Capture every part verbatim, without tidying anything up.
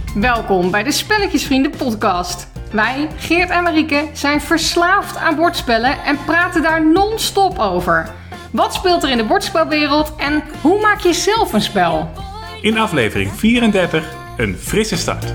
Welkom bij de Spelletjesvrienden podcast. Wij, Geert en Marieke, zijn verslaafd aan bordspellen en praten daar non-stop over. Wat speelt er in de bordspelwereld en hoe maak je zelf een spel? In aflevering vierendertig, een frisse start.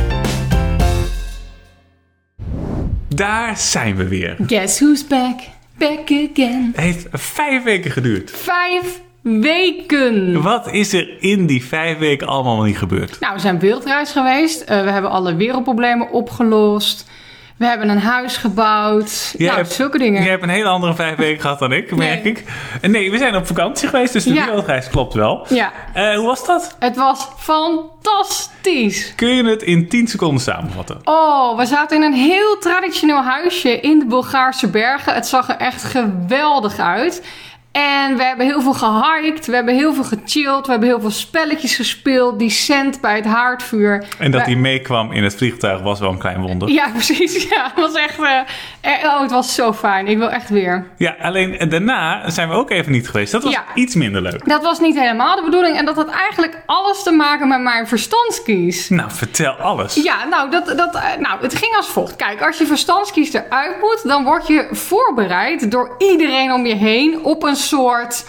Daar zijn we weer. Guess who's back? Back again. Het heeft vijf weken geduurd. Vijf weken! Wat is er in die vijf weken allemaal nog niet gebeurd? Nou, we zijn wereldreis geweest. Uh, we hebben alle wereldproblemen opgelost. We hebben een huis gebouwd. Jij nou, hebt, zulke dingen. Je hebt een hele andere vijf weken gehad dan ik, merk Nee. ik. Nee, we zijn op vakantie geweest, dus de Ja. wereldreis klopt wel. Ja, Uh, hoe was dat? het was fantastisch. Kun je het in tien seconden samenvatten? Oh, we zaten in een heel traditioneel huisje in de Bulgaarse bergen. Het zag er echt geweldig uit. En we hebben heel veel gehiked, we hebben heel veel gechilled, we hebben heel veel spelletjes gespeeld. Die cent bij het haardvuur. En dat We- hij meekwam in het vliegtuig was wel een klein wonder. Ja, precies. Ja, het was echt... eh, eh, oh, het was zo fijn. Ik wil echt weer. Ja, alleen eh, daarna zijn we ook even niet geweest. Dat was Ja. iets minder leuk. Dat was niet helemaal de bedoeling. En dat had eigenlijk alles te maken met mijn verstandskies. Nou, vertel alles. Ja, nou, dat, dat, eh, nou, het ging als volgt. Kijk, als je verstandskies eruit moet, dan word je voorbereid door iedereen om je heen op een soort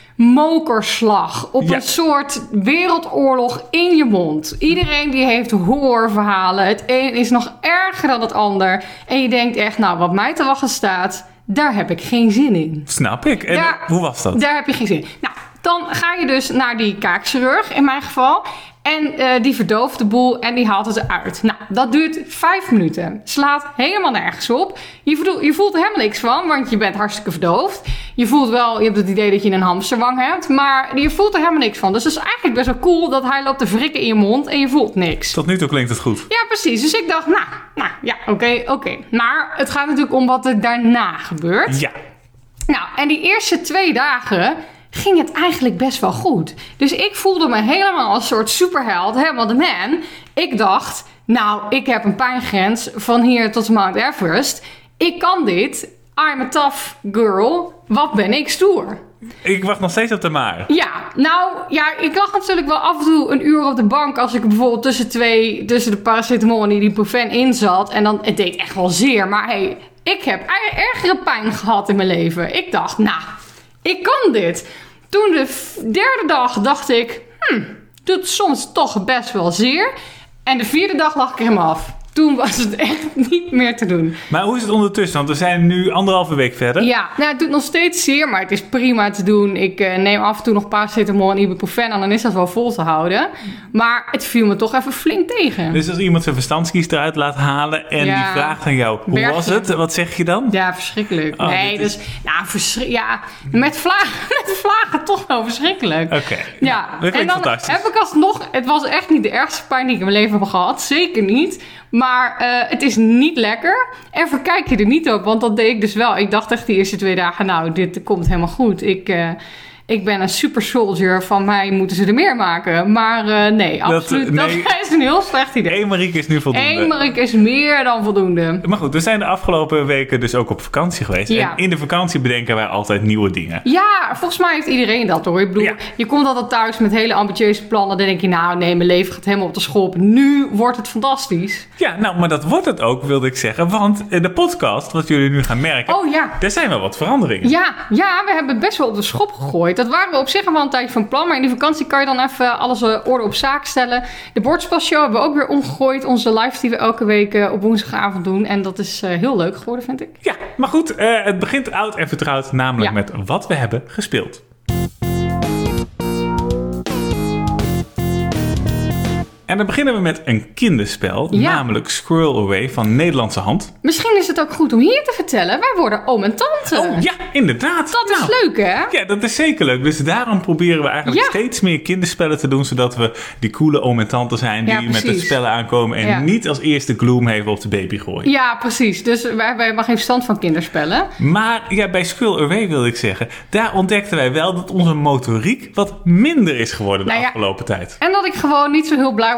mokerslag. Op Ja. een soort wereldoorlog in je mond. Iedereen die heeft horrorverhalen. Het een is nog erger dan het ander. En je denkt echt, nou, wat mij te wachten staat, daar heb ik geen zin in. Snap ik. En Daar- hoe was dat? Daar heb je geen zin in. Nou, dan ga je dus naar die kaakchirurg in mijn geval. En eh, die verdooft de boel en die haalt het eruit. Nou, dat duurt vijf minuten. Slaat helemaal nergens op. Je voelt, je voelt er helemaal niks van, want je bent hartstikke verdoofd. Je voelt wel, je hebt het idee dat je een hamsterwang hebt. Maar je voelt er helemaal niks van. Dus het is eigenlijk best wel cool dat hij loopt te wrikken in je mond en je voelt niks. Tot nu toe klinkt het goed. Ja, precies. Dus ik dacht, nou, nou ja, oké, oké. Maar het gaat natuurlijk om wat er daarna gebeurt. Ja. Nou, en die eerste twee dagen ging het eigenlijk best wel goed. Dus ik voelde me helemaal als een soort superheld, helemaal de man. Ik dacht, nou, ik heb een pijngrens van hier tot Mount Everest. Ik kan dit. I'm a tough girl. Wat ben ik stoer. Ik wacht nog steeds op de maar. Ja, nou, ja, ik lag natuurlijk wel af en toe een uur op de bank als ik bijvoorbeeld tussen twee, tussen de paracetamol en die ibuprofen in zat. En dan, het deed echt wel zeer, maar hey, ik heb er- ergere pijn gehad in mijn leven. Ik dacht, nou, ik kan dit. Toen de f- derde dag dacht ik, hm, doet soms toch best wel zeer. En de vierde dag lag ik er helemaal af. Toen was het echt niet meer te doen. Maar hoe is het ondertussen? Want we zijn nu anderhalve week verder. Ja, nou, het doet nog steeds zeer, maar het is prima te doen. Ik eh, neem af en toe nog paracetamol en ibuprofen en dan is dat wel vol te houden. Maar het viel me toch even flink tegen. Dus als iemand zijn verstandskies eruit laat halen en Ja. die vraagt aan jou, hoe Bergje. was het? Wat zeg je dan? Ja, verschrikkelijk. Oh, nee, dit is- dus, nou, verschri- ja, met vlagen, met vlagen toch wel verschrikkelijk. Oké. Ja, Nou, dat klinkt en dan fantastisch. heb ik alsnog, het was echt niet de ergste pijn die ik in mijn leven heb gehad, zeker niet. Maar eh, het is niet lekker. En verkijk je er niet op, want dat deed ik dus wel. Ik dacht echt de eerste twee dagen, nou, dit komt helemaal goed. Ik, eh, ik ben een super soldier, van mij moeten ze er meer maken. Maar eh, nee, Dat, absoluut, dat, nee. is een heel slecht idee. Eén Marieke is nu voldoende. Eén Marik is meer dan voldoende. Maar goed, we zijn de afgelopen weken dus ook op vakantie geweest. Ja. En in de vakantie bedenken wij altijd nieuwe dingen. Ja, volgens mij heeft iedereen dat hoor. Ik bedoel, Ja. je komt altijd thuis met hele ambitieuze plannen. Dan denk je, nou nee, mijn leven gaat helemaal op de schop. Nu wordt het fantastisch. Ja, nou, maar dat wordt het ook, wilde ik zeggen. Want eh, de podcast, wat jullie nu gaan merken, Oh ja. er zijn wel wat veranderingen. Ja, ja, we hebben best wel op de schop gegooid. Dat waren we op zich al wel een tijdje van plan. Maar in die vakantie kan je dan even alles uh, orde op zaak stellen. De bordspelshow hebben we ook weer omgegooid. Onze live die we elke week uh, op woensdagavond doen. En dat is uh, heel leuk geworden, vind ik. Ja, maar goed, eh, het begint oud en vertrouwd, namelijk Ja. met wat we hebben gespeeld. En dan beginnen we met een kinderspel, Ja. namelijk Squirrel Away van Nederlandse hand. Misschien is het ook goed om hier te vertellen. Wij worden oom en tante. Oh ja, inderdaad. Dat is Nou, leuk, hè? Ja, dat is zeker leuk. Dus daarom proberen we eigenlijk Ja. steeds meer kinderspellen te doen, zodat we die coole oom en tante zijn die Ja, met de precies. spellen aankomen en Ja. niet als eerste Gloomhaven op de baby gooien. Ja, precies. Dus wij hebben helemaal geen verstand van kinderspellen. Maar ja, bij Squirrel Away wil ik zeggen, daar ontdekten wij wel dat onze motoriek wat minder is geworden de Nou ja. afgelopen tijd. En dat ik gewoon niet zo heel blij word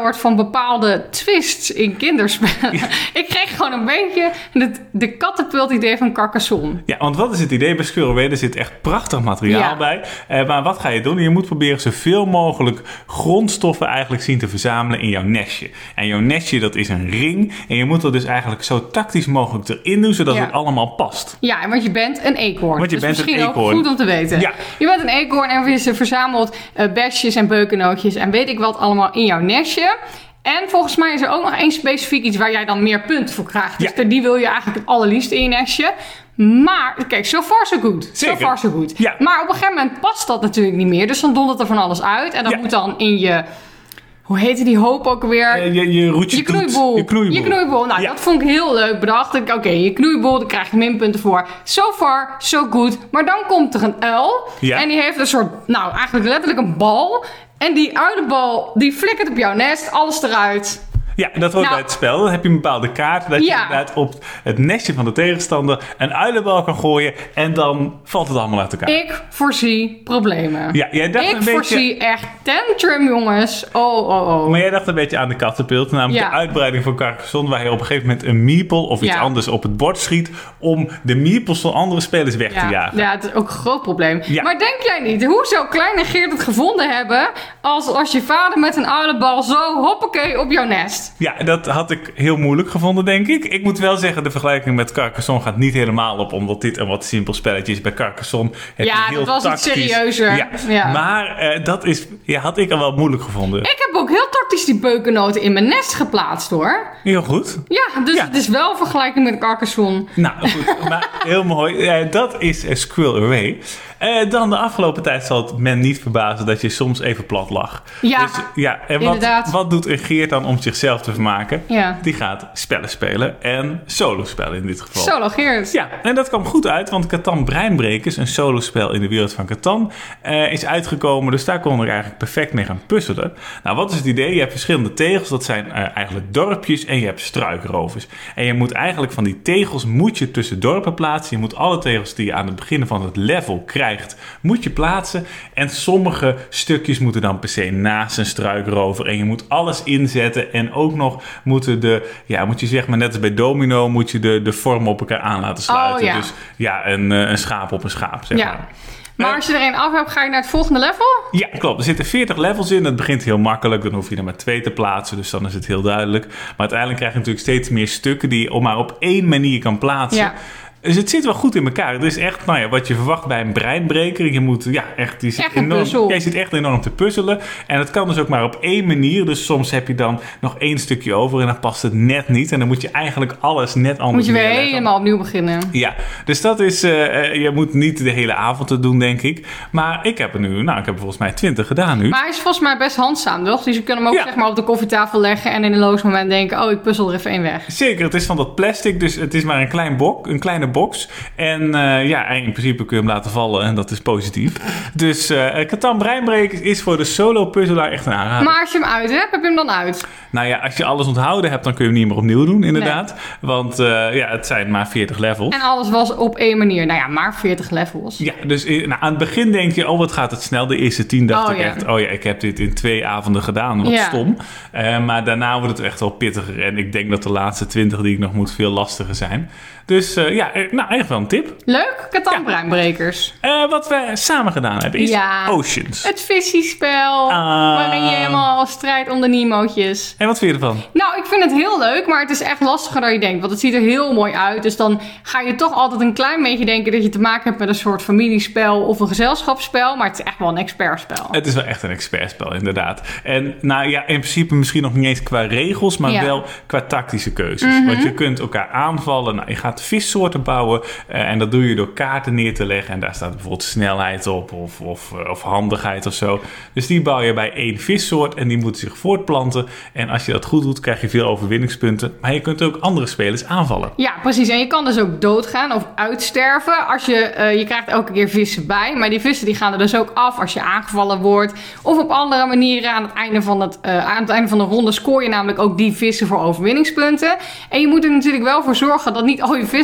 wordt van bepaalde twists in kinderspellen. Ja. Ik kreeg gewoon een beetje de, de kattenpult idee van Carcassonne. Ja, want wat is het idee? Bij Squirrel er zit echt prachtig materiaal ja. bij. Uh, maar wat ga je doen? Je moet proberen zoveel mogelijk grondstoffen eigenlijk zien te verzamelen in jouw nestje. En jouw nestje, dat is een ring. En je moet er dus eigenlijk zo tactisch mogelijk erin doen, zodat ja. het allemaal past. Ja, want je bent een eekhoorn. Want je dus bent misschien een eekhoorn. Ook goed om te weten. Ja. Je bent een eekhoorn en je verzamelt uh, besjes en beukennootjes en weet ik wat allemaal in jouw nestje. En volgens mij is er ook nog één specifiek iets waar jij dan meer punten voor krijgt. Dus ja. die wil je eigenlijk het allerliefste in je nestje. Maar, kijk, so far so good. Zeker. So far so good. Ja. Maar op een gegeven moment past dat natuurlijk niet meer. Dus dan dondert er van alles uit. En dat ja. moet dan in je... Hoe heette die hoop ook weer? Uh, je, je, roetje je knoeiboel. Je knoeiboel. Je knoeiboel. Nou, ja. dat vond ik heel leuk. Bedacht ik, oké, okay, je knoeiboel, daar krijg je minpunten voor. So far, so good. Maar dan komt er een uil. Ja. En die heeft een soort, nou, eigenlijk letterlijk een bal. En die uilenbal, die flikkert op jouw nest. Alles eruit. Ja, dat hoort nou, bij het spel. Dan heb je een bepaalde kaart. Dat je ja. inderdaad op het nestje van de tegenstander een uilenbal kan gooien. En dan valt het allemaal uit elkaar. Ik voorzie problemen. Ja, jij dacht ik een beetje... voorzie echt tantrum, jongens. Oh, oh, oh. Maar jij dacht een beetje aan de kattenpult. Namelijk ja. de uitbreiding van Carcassonne. Waar je op een gegeven moment een meeple of iets ja. anders op het bord schiet. Om de meeples van andere spelers weg ja. te jagen. Ja, het is ook een groot probleem. Ja. Maar denk jij niet, hoe zou Klein en Geert het gevonden hebben... als, als je vader met een uilenbal zo hoppakee op jouw nest? Ja, dat had ik heel moeilijk gevonden, denk ik. Ik moet wel zeggen, de vergelijking met Carcassonne gaat niet helemaal op... omdat dit een wat simpel spelletje is. Bij Carcassonne heb ja, je heel dat was tactisch... iets serieuzer. Ja. Ja. Maar uh, dat is, ja, had ik al wel moeilijk gevonden. Ik heb ook heel tactisch die beukennoten in mijn nest geplaatst, hoor. Heel goed. Ja, dus ja. het is wel vergelijking met Carcassonne. Nou, goed. Maar heel mooi. Uh, dat is uh, Squirrel Away. Uh, dan de afgelopen tijd zal het men niet verbazen dat je soms even plat lag. Ja, dus, ja en wat, wat doet een Geert dan om zichzelf te vermaken? Ja. Die gaat spellen spelen en solo-spellen in dit geval. Solo Geert. Ja, en dat kwam goed uit, want Catan Breinbrekers, een solospel in de wereld van Catan, uh, is uitgekomen. Dus daar kon ik eigenlijk perfect mee gaan puzzelen. Nou, wat is het idee? Je hebt verschillende tegels, dat zijn uh, eigenlijk dorpjes en je hebt struikrovers. En je moet eigenlijk van die tegels moet je tussen dorpen plaatsen. Je moet alle tegels die je aan het begin van het level krijgt, moet je plaatsen. En sommige stukjes moeten dan per se naast een struikrover. En je moet alles inzetten. En ook nog moeten de, ja, moet je zeg maar net als bij domino, moet je de, de vormen op elkaar aan laten sluiten. Oh, ja. Dus ja, een, een schaap op een schaap, zeg ja. maar. Maar als je er een af hebt, ga je naar het volgende level? Ja, klopt. Er zitten veertig levels in. Het begint heel makkelijk. Dan hoef je er maar twee te plaatsen. Dus dan is het heel duidelijk. Maar uiteindelijk krijg je natuurlijk steeds meer stukken die je maar op één manier kan plaatsen. Ja. Dus het zit wel goed in elkaar. Het is echt, nou ja, wat je verwacht bij een breinbreker. Je moet, ja, echt... Je zit echt een enorm, puzzel. Jij zit echt enorm te puzzelen. En het kan dus ook maar op één manier. Dus soms heb je dan nog één stukje over en dan past het net niet. En dan moet je eigenlijk alles net anders Moet je weer neerleggen. helemaal opnieuw beginnen. Ja, dus dat is... Uh, je moet niet de hele avond het doen, denk ik. Maar ik heb er nu... Nou, ik heb volgens mij twintig gedaan nu. Maar hij is volgens mij best handzaam, toch? Dus je kunt hem ook ja. zeg maar op de koffietafel leggen en in een loos moment denken... Oh, ik puzzel er even één weg. Zeker, het is van dat plastic. Dus het is maar een, klein bok, een kleine box. En En uh, ja, in principe kun je hem laten vallen en dat is positief. Dus uh, Catan Breinbrekers is voor de solo-puzzelaar echt een aanrader. Maar als je hem uit hebt, heb je hem dan uit? Nou ja, als je alles onthouden hebt, dan kun je hem niet meer opnieuw doen, inderdaad. Nee. Want uh, ja, het zijn maar veertig levels. En alles was op één manier. Nou ja, maar veertig levels. Ja, dus nou, aan het begin denk je, oh wat gaat het snel. De eerste tien dacht oh, ik ja. echt, oh ja, ik heb dit in twee avonden gedaan. Wat ja. stom. Uh, maar daarna wordt het echt wel pittiger. En ik denk dat de laatste twintig die ik nog moet veel lastiger zijn. Dus uh, ja, nou eigenlijk wel een tip. Leuk, Catan ja. Breinbrekers. Uh, wat we samen gedaan hebben is ja, Oceans. Het vissiespel, uh, waarin je helemaal strijdt om de Nemo'tjes. En wat vind je ervan? Nou, ik vind het heel leuk, maar het is echt lastiger dan je denkt. Want het ziet er heel mooi uit. Dus dan ga je toch altijd een klein beetje denken dat je te maken hebt met een soort familiespel of een gezelschapsspel. Maar het is echt wel een expertspel. Het is wel echt een expertspel, inderdaad. En nou ja, in principe misschien nog niet eens qua regels, maar ja. wel qua tactische keuzes. Mm-hmm. Want je kunt elkaar aanvallen. Nou, je gaat vissoorten bouwen uh, en dat doe je door kaarten neer te leggen. En daar staat bijvoorbeeld snelheid op of, of, of handigheid of zo. Dus die bouw je bij één vissoort en die moet zich voortplanten. En als je dat goed doet, krijg je veel overwinningspunten. Maar je kunt ook andere spelers aanvallen. Ja, precies. En je kan dus ook doodgaan of uitsterven. Als je, uh, je krijgt elke keer vissen bij. Maar die vissen die gaan er dus ook af als je aangevallen wordt. Of op andere manieren aan het einde van, het, uh, aan het einde van de ronde scoor je namelijk ook die vissen voor overwinningspunten. En je moet er natuurlijk wel voor zorgen dat niet al je vissen doodgaan.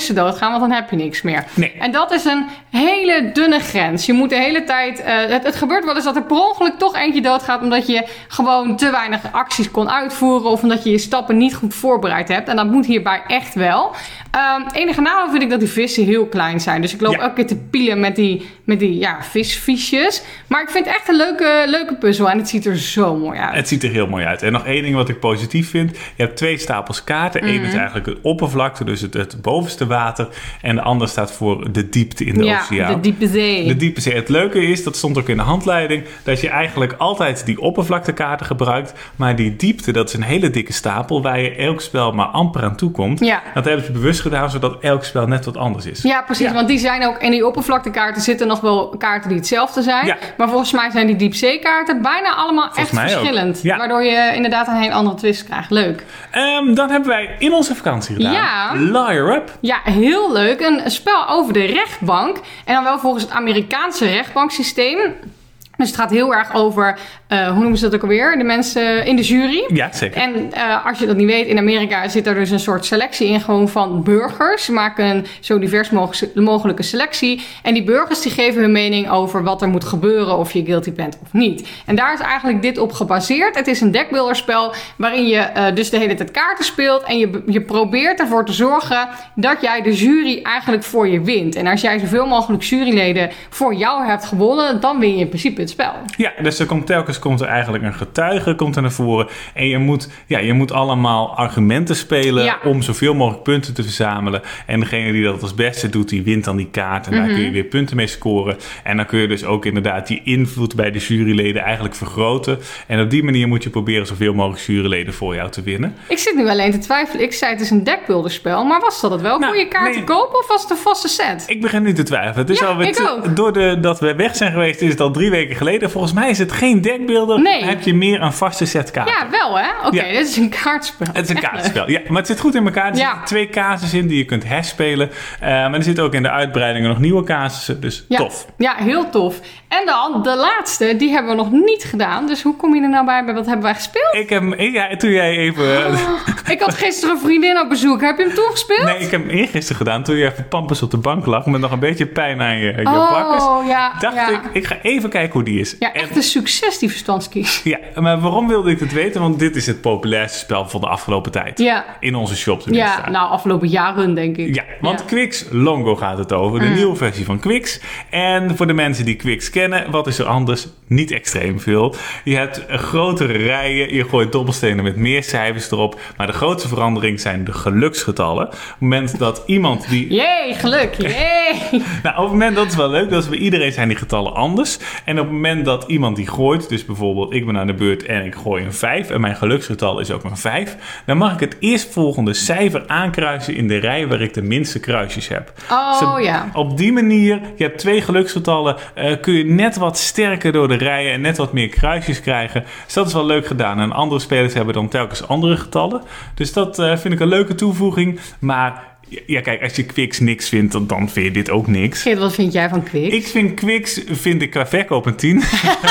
want dan heb je niks meer. Nee. En dat is een hele dunne grens. Je moet de hele tijd... Uh, het, het gebeurt wel eens dat er per ongeluk toch eentje doodgaat... omdat je gewoon te weinig acties kon uitvoeren... of omdat je je stappen niet goed voorbereid hebt. En dat moet hierbij echt wel. Um, enige nadeel vind ik dat die vissen heel klein zijn. Dus ik loop ja. elke keer te pielen met die, met die ja, visfiesjes. Maar ik vind het echt een leuke, leuke puzzel. En het ziet er zo mooi uit. Het ziet er heel mooi uit. En nog één ding wat ik positief vind. Je hebt twee stapels kaarten. Eén mm-hmm. is eigenlijk het oppervlakte, dus het, het bovenste water. En de andere staat voor de diepte in de ja, oceaan. de diepe zee. De diepe zee. Het leuke is, dat stond ook in de handleiding... dat je eigenlijk altijd die oppervlaktekaarten gebruikt. Maar die diepte, dat is een hele dikke stapel... waar je elk spel maar amper aan toe komt. Ja. Dat hebben ze bewust gedaan, zodat elk spel net wat anders is. Ja, precies. Ja. Want die zijn ook... in die oppervlaktekaarten zitten nog wel kaarten die hetzelfde zijn. Ja. Maar volgens mij zijn die diepzeekaarten bijna allemaal volgens echt verschillend. Ja. Waardoor je inderdaad een hele andere twist krijgt. Leuk. Um, dan hebben wij in onze vakantie gedaan. Ja. Liar Up. Ja, heel leuk. Een spel over de rechtbank. En dan wel volgens het Amerikaanse rechtbanksysteem. Dus het gaat heel erg over, uh, hoe noemen ze dat ook alweer? De mensen in de jury. Ja, zeker. En uh, als je dat niet weet, in Amerika zit er dus een soort selectie in gewoon van burgers. Ze maken een zo divers mogelijke selectie. En die burgers die geven hun mening over wat er moet gebeuren, of je guilty bent of niet. En daar is eigenlijk dit op gebaseerd. Het is een deckbuilderspel waarin je uh, dus de hele tijd kaarten speelt. En je, je probeert ervoor te zorgen dat jij de jury eigenlijk voor je wint. En als jij zoveel mogelijk juryleden voor jou hebt gewonnen, dan win je in principe het spel. Ja, dus er komt telkens komt er eigenlijk een getuige komt er naar voren. En je moet, ja, je moet allemaal argumenten spelen ja. om zoveel mogelijk punten te verzamelen. En degene die dat als beste doet, die wint dan die kaart. En mm-hmm. daar kun je weer punten mee scoren. En dan kun je dus ook inderdaad die invloed bij de juryleden eigenlijk vergroten. En op die manier moet je proberen zoveel mogelijk juryleden voor jou te winnen. Ik zit nu alleen te twijfelen. Ik zei het is een deckbuilderspel. Maar was dat het wel? Nou, kon je kaarten nee, kopen of was het een vaste set? Ik begin nu te twijfelen. Het is ja, alweer ik te, ook. Door de, dat we weg zijn geweest is het al drie weken geleden. Volgens mij is het geen deckbuilder. Nee. Dan heb je meer een vaste set kaarten. Ja, wel hè? Oké, okay, ja. dit is een kaartspel. Het is een kaartspel, ja. Maar het zit goed in elkaar. Er ja. zitten twee casussen in die je kunt herspelen. Uh, maar er zitten ook in de uitbreidingen nog nieuwe casussen. Dus ja. tof. Ja, heel tof. En dan, de laatste, die hebben we nog niet gedaan. Dus hoe kom je er nou bij? Wat hebben wij gespeeld? Ik heb hem, ja, toen jij even... Oh, ik had gisteren een vriendin op bezoek. Heb je hem toen gespeeld? Nee, ik heb hem eergisteren gedaan. Toen je even pampers op de bank lag. Met nog een beetje pijn aan je, je oh, bakkers. Ja, dacht ja. ik, ik ga even kijken hoe die is. Ja, echt en, een succes die verstandskies. Ja, maar waarom wilde ik het weten? Want dit is het populairste spel van de afgelopen tijd. Ja. In onze shop. Ja, staan. nou afgelopen jaren denk ik. Ja, want ja. Quicks Longo gaat het over. De mm. nieuwe versie van Quicks. En voor de mensen die Quicks kennen, wat is er anders? Niet extreem veel. Je hebt grotere rijen. Je gooit dobbelstenen met meer cijfers erop. Maar de grootste verandering zijn de geluksgetallen. Op het moment dat iemand die... Jee, geluk! Jee! nou, op het moment, dat is wel leuk. Dat is bij iedereen zijn die getallen anders. En op het moment dat iemand die gooit, dus bijvoorbeeld ik ben aan de beurt en ik gooi een vijf en mijn geluksgetal is ook een vijf, dan mag ik het eerstvolgende cijfer aankruisen in de rij waar ik de minste kruisjes heb. Oh dus ja. Op die manier, je hebt twee geluksgetallen, uh, kun je net wat sterker door de rijen en net wat meer kruisjes krijgen. Dus dat is wel leuk gedaan. En andere spelers hebben dan telkens andere getallen. Dus dat uh, vind ik een leuke toevoeging. Maar ja, kijk, als je Quicks niks vindt, dan, dan vind je dit ook niks. Geert, wat vind jij van Quicks? Ik vind Quicks, vind ik qua verkoop een tien.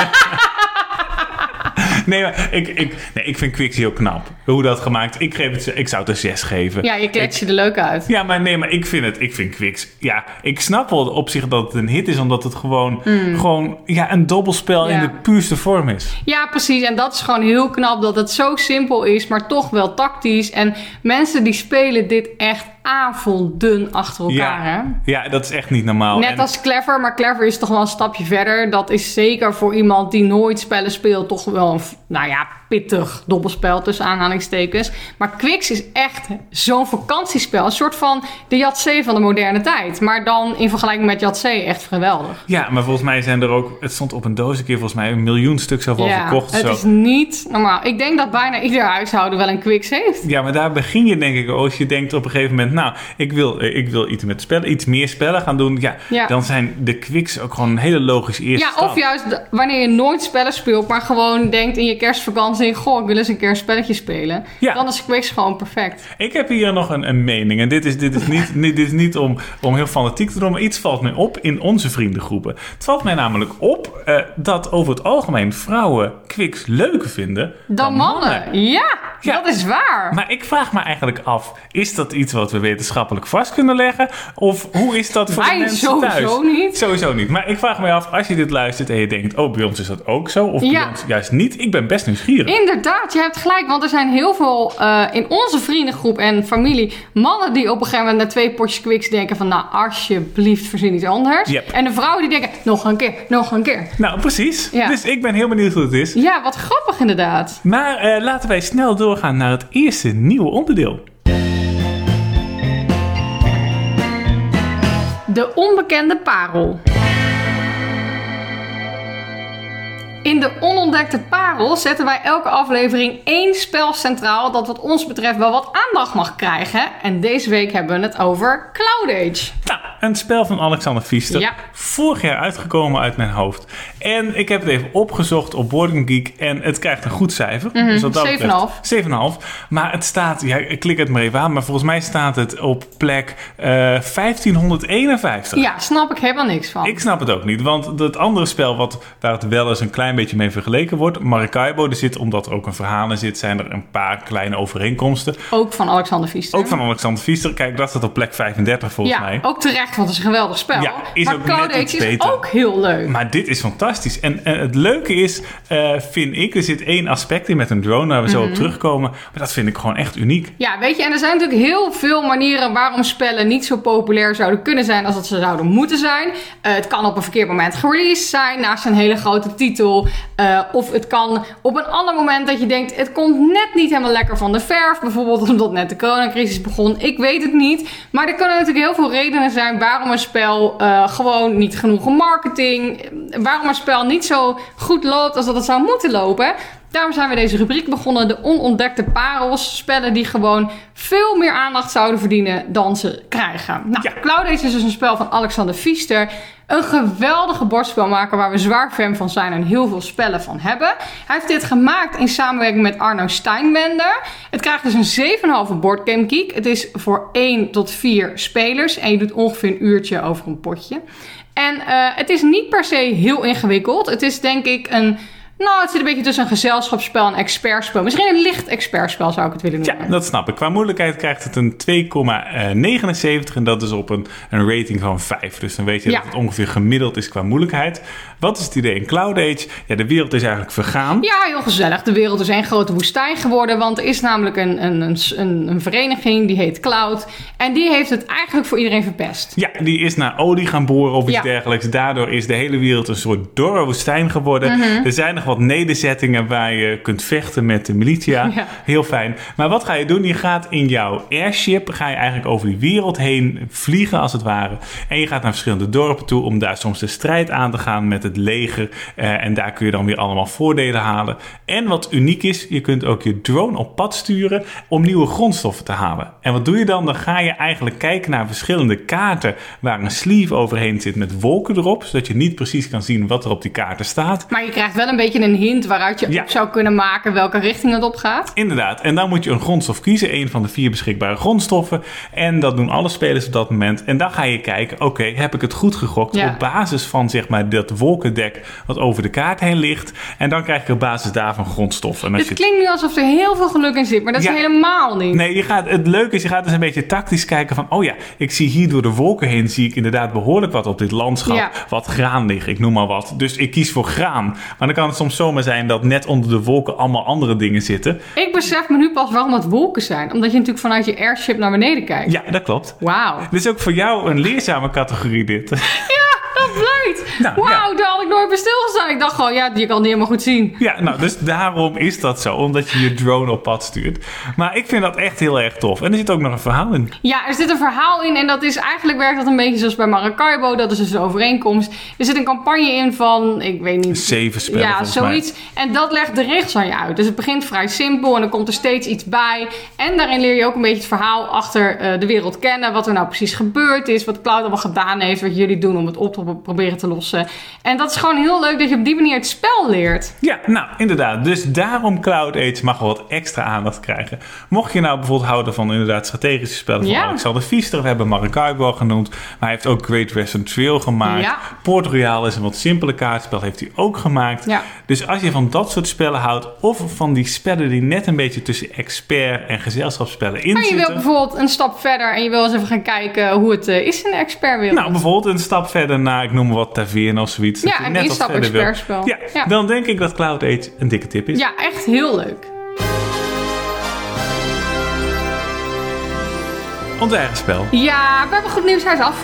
Nee, maar ik, ik, nee, ik vind Quicks heel knap. Hoe dat gemaakt. Ik, geef het, ik zou het een zes geven. Ja, je klets je er leuk uit. Ja, maar nee, maar ik vind het. Ik vind Quicks. Ja, ik snap wel op zich dat het een hit is, omdat het gewoon, mm. gewoon ja, een dobbelspel ja. in de puurste vorm is. Ja, precies. En dat is gewoon heel knap dat het zo simpel is, maar toch wel tactisch. En mensen die spelen dit echt avelden achter elkaar, ja. hè? Ja, dat is echt niet normaal. Net en... als Clever, maar Clever is toch wel een stapje verder. Dat is zeker voor iemand die nooit spellen speelt toch wel een, nou ja, pittig dobbelspel tussen aanhalingstekens. Maar Quicks is echt zo'n vakantiespel. Een soort van de Yatzee van de moderne tijd. Maar dan in vergelijking met Yatzee echt geweldig. Ja, maar volgens mij zijn er ook, het stond op een doos een keer volgens mij een miljoen stuks al ja, verkocht. Het zo. is niet normaal. Ik denk dat bijna ieder huishouden wel een Quicks heeft. Ja, maar daar begin je denk ik als je denkt op een gegeven moment, nou, ik wil, ik wil iets met spellen, iets meer spellen gaan doen. Ja, ja. Dan zijn de Quicks ook gewoon een hele logische eerste ja, stap. of juist de, wanneer je nooit spellen speelt, maar gewoon denkt in je kerstvakantie, goh, ik wil eens een keer een spelletje spelen. Ja. Dan is Quicks gewoon perfect. Ik heb hier nog een, een mening. En dit is, dit is niet, dit is niet om, om heel fanatiek te doen, maar iets valt mij op in onze vriendengroepen. Het valt mij namelijk op uh, dat over het algemeen vrouwen Quicks leuker vinden dan, dan mannen. mannen. Ja. Ja. Dat is waar. Maar ik vraag me eigenlijk af, is dat iets wat we wetenschappelijk vast kunnen leggen? Of hoe is dat voor Wij de mensen sowieso thuis? niet. Sowieso niet. Maar ik vraag me af, als je dit luistert en je denkt, oh, bij ons is dat ook zo. Of Ja. bij ons juist niet. Ik ben best nieuwsgierig. Inderdaad, je hebt gelijk. Want er zijn heel veel uh, in onze vriendengroep en familie mannen die op een gegeven moment na twee potjes Quicks denken van, nou, alsjeblieft, verzin iets anders. Yep. En de vrouwen die denken, nog een keer, nog een keer. Nou, precies. Ja. Dus ik ben heel benieuwd hoe het is. Ja, wat grappig inderdaad. Maar uh, laten wij snel doorgaan naar het eerste nieuwe onderdeel. De onbekende parel. In de onontdekte parel zetten wij elke aflevering één spel centraal dat wat ons betreft wel wat aandacht mag krijgen. En deze week hebben we het over Cloud Age. Nou, een spel van Alexander Pfister. Ja. Vorig jaar uitgekomen uit mijn hoofd. En ik heb het even opgezocht op Board Game Geek. En het krijgt een goed cijfer. Mm-hmm, dus wat dat zeven komma vijf. betreft, zeven komma vijf. Maar het staat, ja, ik klik het maar even aan. Maar volgens mij staat het op plek uh, vijftienhonderdeenenvijftig. Ja, snap ik helemaal niks van. Ik snap het ook niet. Want het andere spel wat, waar het wel eens een klein beetje mee vergeleken wordt. Maracaibo, er zit, omdat er ook een verhaal in zit, zijn er een paar kleine overeenkomsten. Ook van Alexander Pfister. Ook van Alexander Pfister. Kijk, dat staat op plek vijfendertig volgens ja, mij. ook terecht, want het is een geweldig spel. Ja, is maar ook Cloud net Age iets is beter. ook heel leuk. Maar dit is fantastisch. En, en het leuke is, uh, vind ik, er zit één aspect in met een drone waar we zo Mm-hmm. op terugkomen. Maar dat vind ik gewoon echt uniek. Ja, weet je, en er zijn natuurlijk heel veel manieren waarom spellen niet zo populair zouden kunnen zijn als dat ze zouden moeten zijn. Uh, het kan op een verkeerd moment gereleased zijn, naast een hele grote titel. Uh, of het kan op een ander moment dat je denkt, het komt net niet helemaal lekker van de verf. Bijvoorbeeld omdat net de coronacrisis begon. Ik weet het niet. Maar er kunnen natuurlijk heel veel redenen zijn waarom een spel uh, gewoon niet genoeg marketing, waarom een spel niet zo goed loopt als dat het zou moeten lopen. Daarom zijn we deze rubriek begonnen, de onontdekte parels. Spellen die gewoon veel meer aandacht zouden verdienen dan ze krijgen. Nou, Ja. Cloud Age is dus een spel van Alexander Pfister. Een geweldige bordspelmaker waar we zwaar fan van zijn en heel veel spellen van hebben. Hij heeft dit gemaakt in samenwerking met Arno Steinbender. Het krijgt dus een zeven komma vijf op Board Game Geek. Het is voor één tot vier spelers en je doet ongeveer een uurtje over een potje. En uh, het is niet per se heel ingewikkeld. Het is denk ik een... Nou, het zit een beetje tussen een gezelschapsspel en expertspel. Misschien een licht expertspel zou ik het willen noemen. Ja, dat snap ik. Qua moeilijkheid krijgt het een twee komma negenenzeventig en dat is op een, een rating van vijf. Dus dan weet je Ja. dat het ongeveer gemiddeld is qua moeilijkheid. Wat is het idee in Cloud Age? Ja, de wereld is eigenlijk vergaan. Ja, heel gezellig. De wereld is één grote woestijn geworden. Want er is namelijk een, een, een, een vereniging die heet Cloud. En die heeft het eigenlijk voor iedereen verpest. Ja, die is naar olie gaan boren of iets Ja. dergelijks. Daardoor is de hele wereld een soort dorre woestijn geworden. Mm-hmm. Er zijn nog wat nederzettingen waar je kunt vechten met de militia. Ja. Heel fijn. Maar wat ga je doen? Je gaat in jouw airship, ga je eigenlijk over die wereld heen vliegen als het ware. En je gaat naar verschillende dorpen toe om daar soms de strijd aan te gaan met het leger. Uh, en daar kun je dan weer allemaal voordelen halen. En wat uniek is, je kunt ook je drone op pad sturen om nieuwe grondstoffen te halen. En wat doe je dan? Dan ga je eigenlijk kijken naar verschillende kaarten waar een sleeve overheen zit met wolken erop. Zodat je niet precies kan zien wat er op die kaarten staat. Maar je krijgt wel een beetje een hint waaruit je Ja. op zou kunnen maken welke richting het op gaat. Inderdaad. En dan moet je een grondstof kiezen. Een van de vier beschikbare grondstoffen. En dat doen alle spelers op dat moment. En dan ga je kijken, oké, okay, heb ik het goed gegokt? Ja. Op basis van zeg maar dat wolkendek wat over de kaart heen ligt. En dan krijg je op basis daarvan grondstoffen. En als Het je... klinkt nu alsof er heel veel geluk in zit, maar dat Ja. is helemaal niet. Nee, je gaat, het leuke is, je gaat dus een beetje tactisch kijken van, oh ja, ik zie hier door de wolken heen, zie ik inderdaad behoorlijk wat op dit landschap, Ja. wat graan ligt, ik noem maar wat. Dus ik kies voor graan. Maar dan kan het soms zomaar zijn dat net onder de wolken allemaal andere dingen zitten. Ik besef me nu pas waarom het wolken zijn. Omdat je natuurlijk vanuit je airship naar beneden kijkt. Ja, dat klopt. Wauw. Dit is ook voor jou een leerzame categorie dit. Dat blijkt. Nou, Wauw, ja. daar had ik nooit bij stilgestaan. Ik dacht gewoon, ja, je kan het niet helemaal goed zien. Ja, nou, dus daarom is dat zo, omdat je je drone op pad stuurt. Maar ik vind dat echt heel erg tof. En er zit ook nog een verhaal in. Ja, er zit een verhaal in en dat is eigenlijk werkt dat een beetje zoals bij Maracaibo. Dat is dus de overeenkomst. Er zit een campagne in van, ik weet niet. Zeven spellen Ja, volgens zoiets. En dat legt de regels aan je uit. Dus het begint vrij simpel en dan komt er steeds iets bij. En daarin leer je ook een beetje het verhaal achter uh, de wereld kennen. Wat er nou precies gebeurd is. Wat Cloud allemaal gedaan heeft. Wat jullie doen om het op te proberen te lossen. oplossen. En dat is gewoon heel leuk dat je op die manier het spel leert. Ja, nou inderdaad. Dus daarom Cloud Age mag wel wat extra aandacht krijgen. Mocht je nou bijvoorbeeld houden van inderdaad strategische spellen van ja. Alexander Pfister. We hebben Maracaibo al genoemd. Maar hij heeft ook Great Western Trail gemaakt. Ja. Port Royal is een wat simpele kaartspel. Heeft hij ook gemaakt. Ja. Dus als je van dat soort spellen houdt. Of van die spellen die net een beetje tussen expert en gezelschapsspellen in maar je zitten. wil bijvoorbeeld een stap verder. En je wil eens even gaan kijken hoe het uh, is in de expertwereld. Nou, bijvoorbeeld een stap verder naar, ik noem maar wat, Taverne of zoiets. Ja, een instap expertspel. Ja, ja, dan denk ik dat Cloud Age een dikke tip is. Ja, echt heel leuk. Ons eigen spel. Ja, we hebben goed nieuws. Hij is af.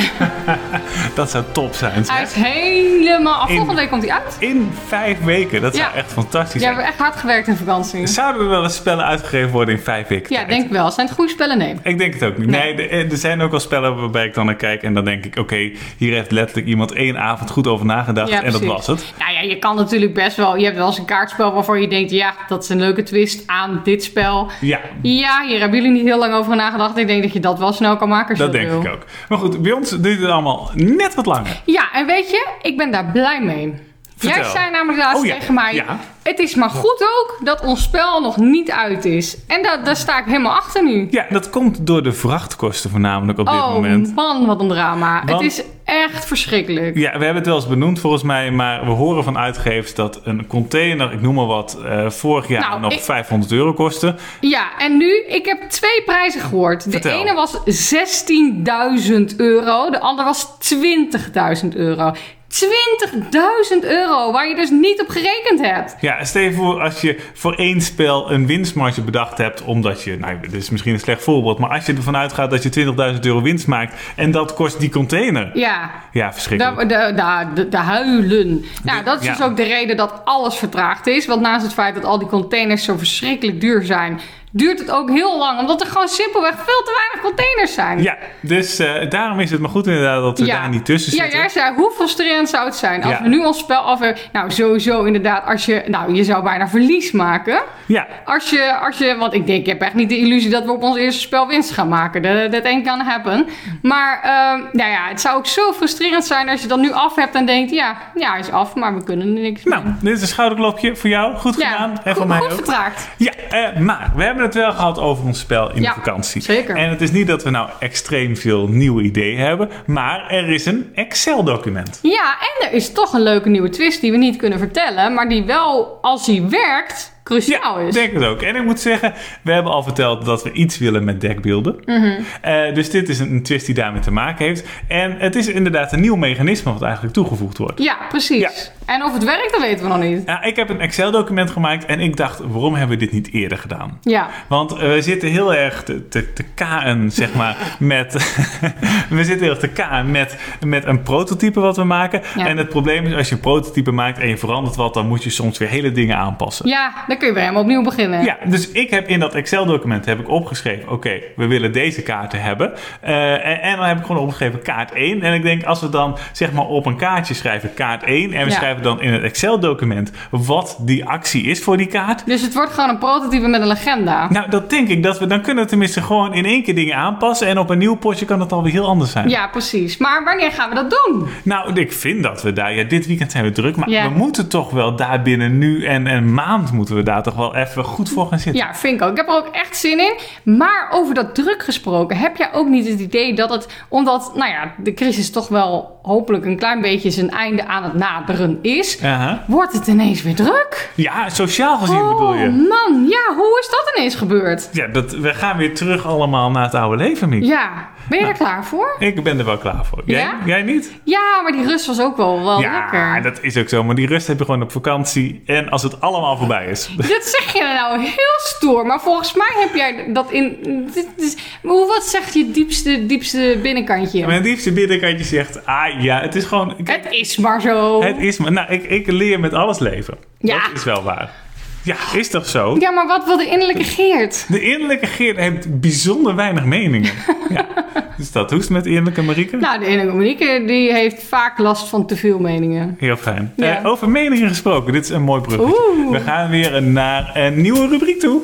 Dat zou top zijn. Zeg. Hij is helemaal af. Volgende week komt hij uit. In vijf weken. Dat ja. zou echt fantastisch ja, zijn. We hebben echt hard gewerkt in vakantie. Zouden er wel eens spellen uitgegeven worden in vijf weken? Ja, tijd? denk ik wel. Zijn het goede spellen? Nee. Ik denk het ook niet. Nee, nee er, er zijn ook wel spellen waarbij ik dan naar kijk en dan denk ik, oké, okay, hier heeft letterlijk iemand één avond goed over nagedacht ja, en dat was het. Nou ja, je kan natuurlijk best wel, je hebt wel eens een kaartspel waarvan je denkt, ja, dat is een leuke twist aan dit spel. Ja. Ja, hier hebben jullie niet heel lang over nagedacht. Ik denk dat je dat wel snel kan maken. Dat denk wil. ik ook. Maar goed, bij ons duurt het allemaal net wat langer. Ja, en weet je, ik ben daar blij mee. Vertel. Jij zei namelijk laatst oh, ja. tegen mij, ja. het is maar goed ook dat ons spel nog niet uit is. En da- daar sta ik helemaal achter nu. Ja, dat komt door de vrachtkosten voornamelijk op dit oh, moment. Oh man, wat een drama. Want, het is echt verschrikkelijk. Ja, we hebben het wel eens benoemd volgens mij, maar we horen van uitgevers dat een container, ik noem maar wat, uh, vorig jaar nou, nog ik, vijfhonderd euro kostte. Ja, en nu, ik heb twee prijzen gehoord. De Vertel. ene was zestienduizend euro, de andere was twintigduizend euro. twintigduizend euro, waar je dus niet op gerekend hebt. Ja, stel je voor als je voor één spel een winstmarge bedacht hebt, omdat je, nou, dit is misschien een slecht voorbeeld, maar als je ervan uitgaat dat je twintigduizend euro winst maakt en dat kost die container. Ja. Ja, verschrikkelijk. De, de, de, de huilen. Nou, dat is ja. dus ook de reden dat alles vertraagd is, want naast het feit dat al die containers zo verschrikkelijk duur zijn, duurt het ook heel lang, omdat er gewoon simpelweg veel te weinig containers zijn. Ja, dus uh, daarom is het maar goed inderdaad dat we ja. daar niet tussen zitten. Ja, jij zei, hoe frustrerend zou het zijn als ja. we nu ons spel af hebben. Nou, sowieso inderdaad, als je, nou, je zou bijna verlies maken. Ja. Als je, als je, want ik denk, ik heb echt niet de illusie dat we op ons eerste spel winst gaan maken. Dat, that ain't gonna happen. Maar, uh, nou ja, het zou ook zo frustrerend zijn als je dat nu af hebt en denkt, ja, ja, hij is af, maar we kunnen er niks mee. Nou, dit is een schouderklopje voor jou. Goed ja, gedaan. En goed, voor mij goed ook. vertraagd. Ja, uh, maar we hebben het wel gehad over ons spel in ja, de vakantie. Zeker. En het is niet dat we nou extreem veel nieuwe ideeën hebben, maar er is een Excel-document. Ja, en er is toch een leuke nieuwe twist die we niet kunnen vertellen, maar die wel, als die werkt, cruciaal ja, is. Ja, denk het ook. En ik moet zeggen, we hebben al verteld dat we iets willen met deckbeelden. Mm-hmm. Uh, dus dit is een, een twist die daarmee te maken heeft. En het is inderdaad een nieuw mechanisme wat eigenlijk toegevoegd wordt. Ja, precies. Ja. En of het werkt, dat weten we nog niet. Ja, ik heb een Excel-document gemaakt en ik dacht, waarom hebben we dit niet eerder gedaan? Ja. Want uh, we zitten heel erg te, te, te kaan, zeg maar, met... we zitten heel erg te kaan met, met een prototype wat we maken. Ja. En het probleem is, als je een prototype maakt en je verandert wat, dan moet je soms weer hele dingen aanpassen. Ja, dan kun je weer helemaal opnieuw beginnen. Ja, dus ik heb in dat Excel-document heb ik opgeschreven, oké, okay, we willen deze kaarten hebben. Uh, en, en dan heb ik gewoon opgeschreven kaart één. En ik denk, als we dan zeg maar op een kaartje schrijven kaart één en we ja. schrijven dan in het Excel-document wat die actie is voor die kaart. Dus het wordt gewoon een prototype met een legenda. Nou, dat denk ik. Dat we, dan kunnen we tenminste gewoon in één keer dingen aanpassen. En op een nieuw potje kan het alweer heel anders zijn. Ja, precies. Maar wanneer gaan we dat doen? Nou, ik vind dat we daar... Ja, dit weekend zijn we druk. Maar ja. we moeten toch wel daar binnen nu en een maand moeten we daar toch wel even goed voor gaan zitten. Ja, vind ik ook. Ik heb er ook echt zin in. Maar over dat druk gesproken, heb jij ook niet het idee dat het... Omdat, nou ja, de crisis toch wel hopelijk een klein beetje zijn einde aan het naderen is... Uh-huh. Wordt het ineens weer druk? Ja, sociaal gezien oh, bedoel je? Man, ja, hoe is dat ineens gebeurd? Ja, dat, we gaan weer terug allemaal naar het oude leven, Miek. Ja, ben je nou, er klaar voor? Ik ben er wel klaar voor. Jij, ja? Jij niet? Ja, maar die rust was ook wel, wel ja, lekker. Ja, dat is ook zo. Maar die rust heb je gewoon op vakantie. En als het allemaal voorbij is. Dat zeg je nou heel stoer. Maar volgens mij heb jij dat in... Dit is, wat zegt je diepste, diepste binnenkantje? Mijn diepste binnenkantje zegt... Ah ja, het is gewoon... Kijk, het is maar zo. Het is maar... Nou, ik, ik leer met alles leven. Ja. Dat is wel waar. Ja, is toch zo? Ja, maar wat wil de innerlijke Geert? De innerlijke Geert heeft bijzonder weinig meningen. Ja. Dus dat, hoe is het met de innerlijke Marieke? Nou, de innerlijke Marieke die heeft vaak last van te veel meningen. Heel fijn. Ja. Uh, over meningen gesproken, dit is een mooi bruggetje. Oeh. We gaan weer naar een nieuwe rubriek toe.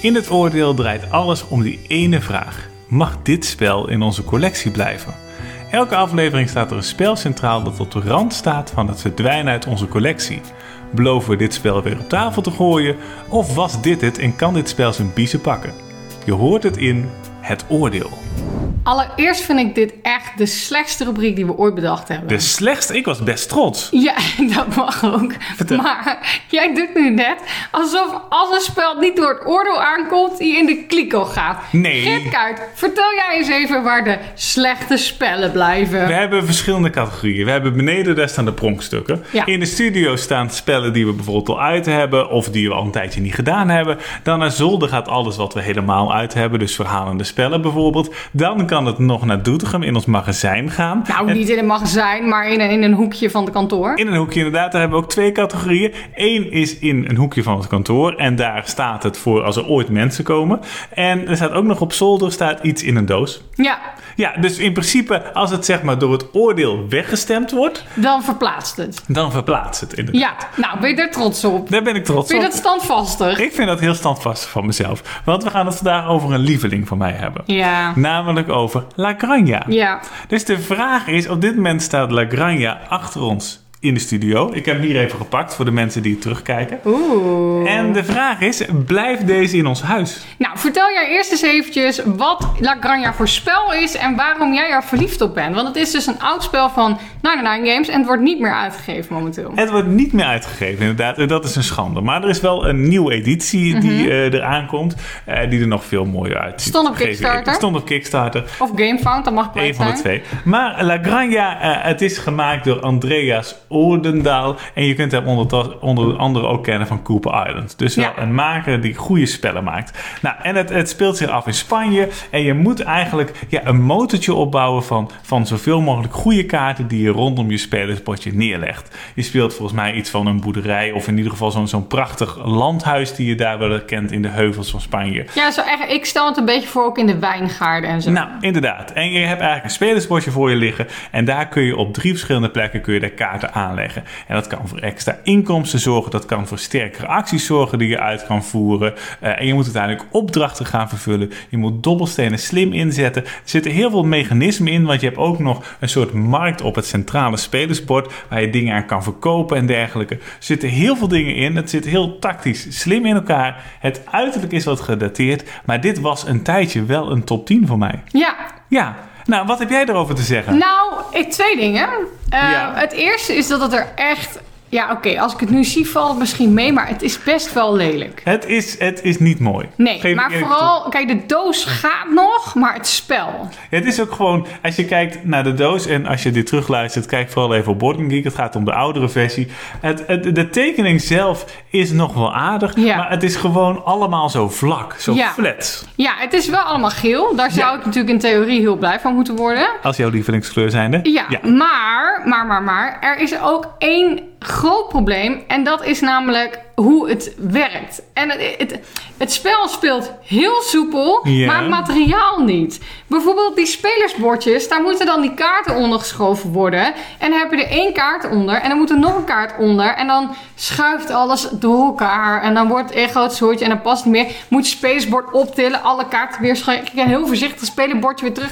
In het oordeel draait alles om die ene vraag. Mag dit spel in onze collectie blijven? Elke aflevering staat er een spel centraal dat op de rand staat van het verdwijnen uit onze collectie. Beloven we dit spel weer op tafel te gooien? Of was dit het en kan dit spel zijn biezen pakken? Je hoort het in Het Oordeel. Allereerst vind ik dit echt de slechtste rubriek die we ooit bedacht hebben. De slechtste? Ik was best trots. Ja, dat mag ook. Vertel. Maar jij doet nu net alsof als een spel niet door het oordeel aankomt, die in de kliko gaat. Nee. Gertkaart, vertel jij eens even waar de slechte spellen blijven. We hebben verschillende categorieën. We hebben beneden, daar staan de pronkstukken. Ja. In de studio staan spellen die we bijvoorbeeld al uit hebben, of die we al een tijdje niet gedaan hebben. Dan naar zolder gaat alles wat we helemaal uit hebben, dus verhalende spellen bijvoorbeeld. Dan kan het nog naar Doetinchem in ons magazijn gaan. Nou, En niet in een magazijn, maar in een, in een hoekje van het kantoor. in een hoekje inderdaad, daar hebben we ook twee categorieën. Eén is in een hoekje van het kantoor en daar staat het voor als er ooit mensen komen. En er staat ook nog op zolder staat iets in een doos. Ja, Ja, dus in principe als het zeg maar door het oordeel weggestemd wordt, dan verplaatst het. dan verplaatst het inderdaad. Ja, nou, ben je er trots op? Daar ben ik trots Vind je op. dat standvastig? Ik vind dat heel standvastig van mezelf. Want we gaan het vandaag over een lieveling van mij hebben. Ja. Namelijk over La Granja. Ja. Dus de vraag is, op dit moment staat La Granja achter ons in de studio. Ik heb hem hier even gepakt voor de mensen die het terugkijken. Oeh. En de vraag is, blijft deze in ons huis? Nou, vertel jij eerst eens eventjes wat La Granja voor spel is en waarom jij er verliefd op bent. Want het is dus een oud spel van negenennegentig Games en het wordt niet meer uitgegeven momenteel. Het wordt niet meer uitgegeven, inderdaad. En dat is een schande. Maar er is wel een nieuwe editie die Mhm. uh, eraan komt. Uh, die er nog veel mooier uitziet. Stond op Geef je Kickstarter? even. Stond op Kickstarter. Of Gamefound, dat mag het Een van de zijn. twee. Maar La Granja, uh, het is gemaakt door Andreas Oordendaal. En je kunt hem onder, onder andere ook kennen van Cooper Island. Dus wel Ja. een maker die goede spellen maakt. Nou, en het, het speelt zich af in Spanje. En je moet eigenlijk ja, een motortje opbouwen van, van zoveel mogelijk goede kaarten die je rondom je spelersbordje neerlegt. Je speelt volgens mij iets van een boerderij of in ieder geval zo'n, zo'n prachtig landhuis die je daar wel kent in de heuvels van Spanje. Ja, zo echt, ik stel het een beetje voor ook in de wijngaarden en zo. Nou, inderdaad. En je hebt eigenlijk een spelersbordje voor je liggen. En daar kun je op drie verschillende plekken kun je daar kaarten aanleggen. En dat kan voor extra inkomsten zorgen. Dat kan voor sterkere acties zorgen die je uit kan voeren. Uh, en je moet uiteindelijk opdrachten gaan vervullen. Je moet dobbelstenen slim inzetten. Er zitten heel veel mechanismen in. Want je hebt ook nog een soort markt op het centrale spelersbord. Waar je dingen aan kan verkopen en dergelijke. Er zitten heel veel dingen in. Het zit heel tactisch slim in elkaar. Het uiterlijk is wat gedateerd. Maar dit was een tijdje wel een top tien voor mij. Ja. Ja, nou, wat heb jij erover te zeggen? Nou, ik, twee dingen. Uh, Ja. Het eerste is dat het er echt... Ja, oké, okay, als ik het nu zie valt het misschien mee, maar het is best wel lelijk. Het is, het is niet mooi. Nee, Geef maar ik eerlijk vooral... Kijk, de doos gaat nog, maar het spel... toe. Het is ook gewoon, als je kijkt naar de doos en als je dit terugluistert, kijk vooral even op Board Game Geek. Het gaat om de oudere versie. Het, het, de tekening zelf is nog wel aardig, Ja. maar het is gewoon allemaal zo vlak, zo Ja. flat. Ja, het is wel allemaal geel. Daar zou Ja. ik natuurlijk in theorie heel blij van moeten worden. Als jouw lievelingskleur zijnde. Ja, maar, maar, maar, maar, er is ook één groot probleem. En dat is namelijk hoe het werkt. En het, het, het spel speelt heel soepel, Ja. maar het materiaal niet. Bijvoorbeeld die spelersbordjes, daar moeten dan die kaarten onder geschoven worden. En dan heb je er één kaart onder en dan moet er nog een kaart onder. En dan schuift alles door elkaar. En dan wordt het een groot soortje en dan past het niet meer. Moet je spelersbord optillen, alle kaarten weer schuiven. En heel voorzichtig spelersbordje weer terug.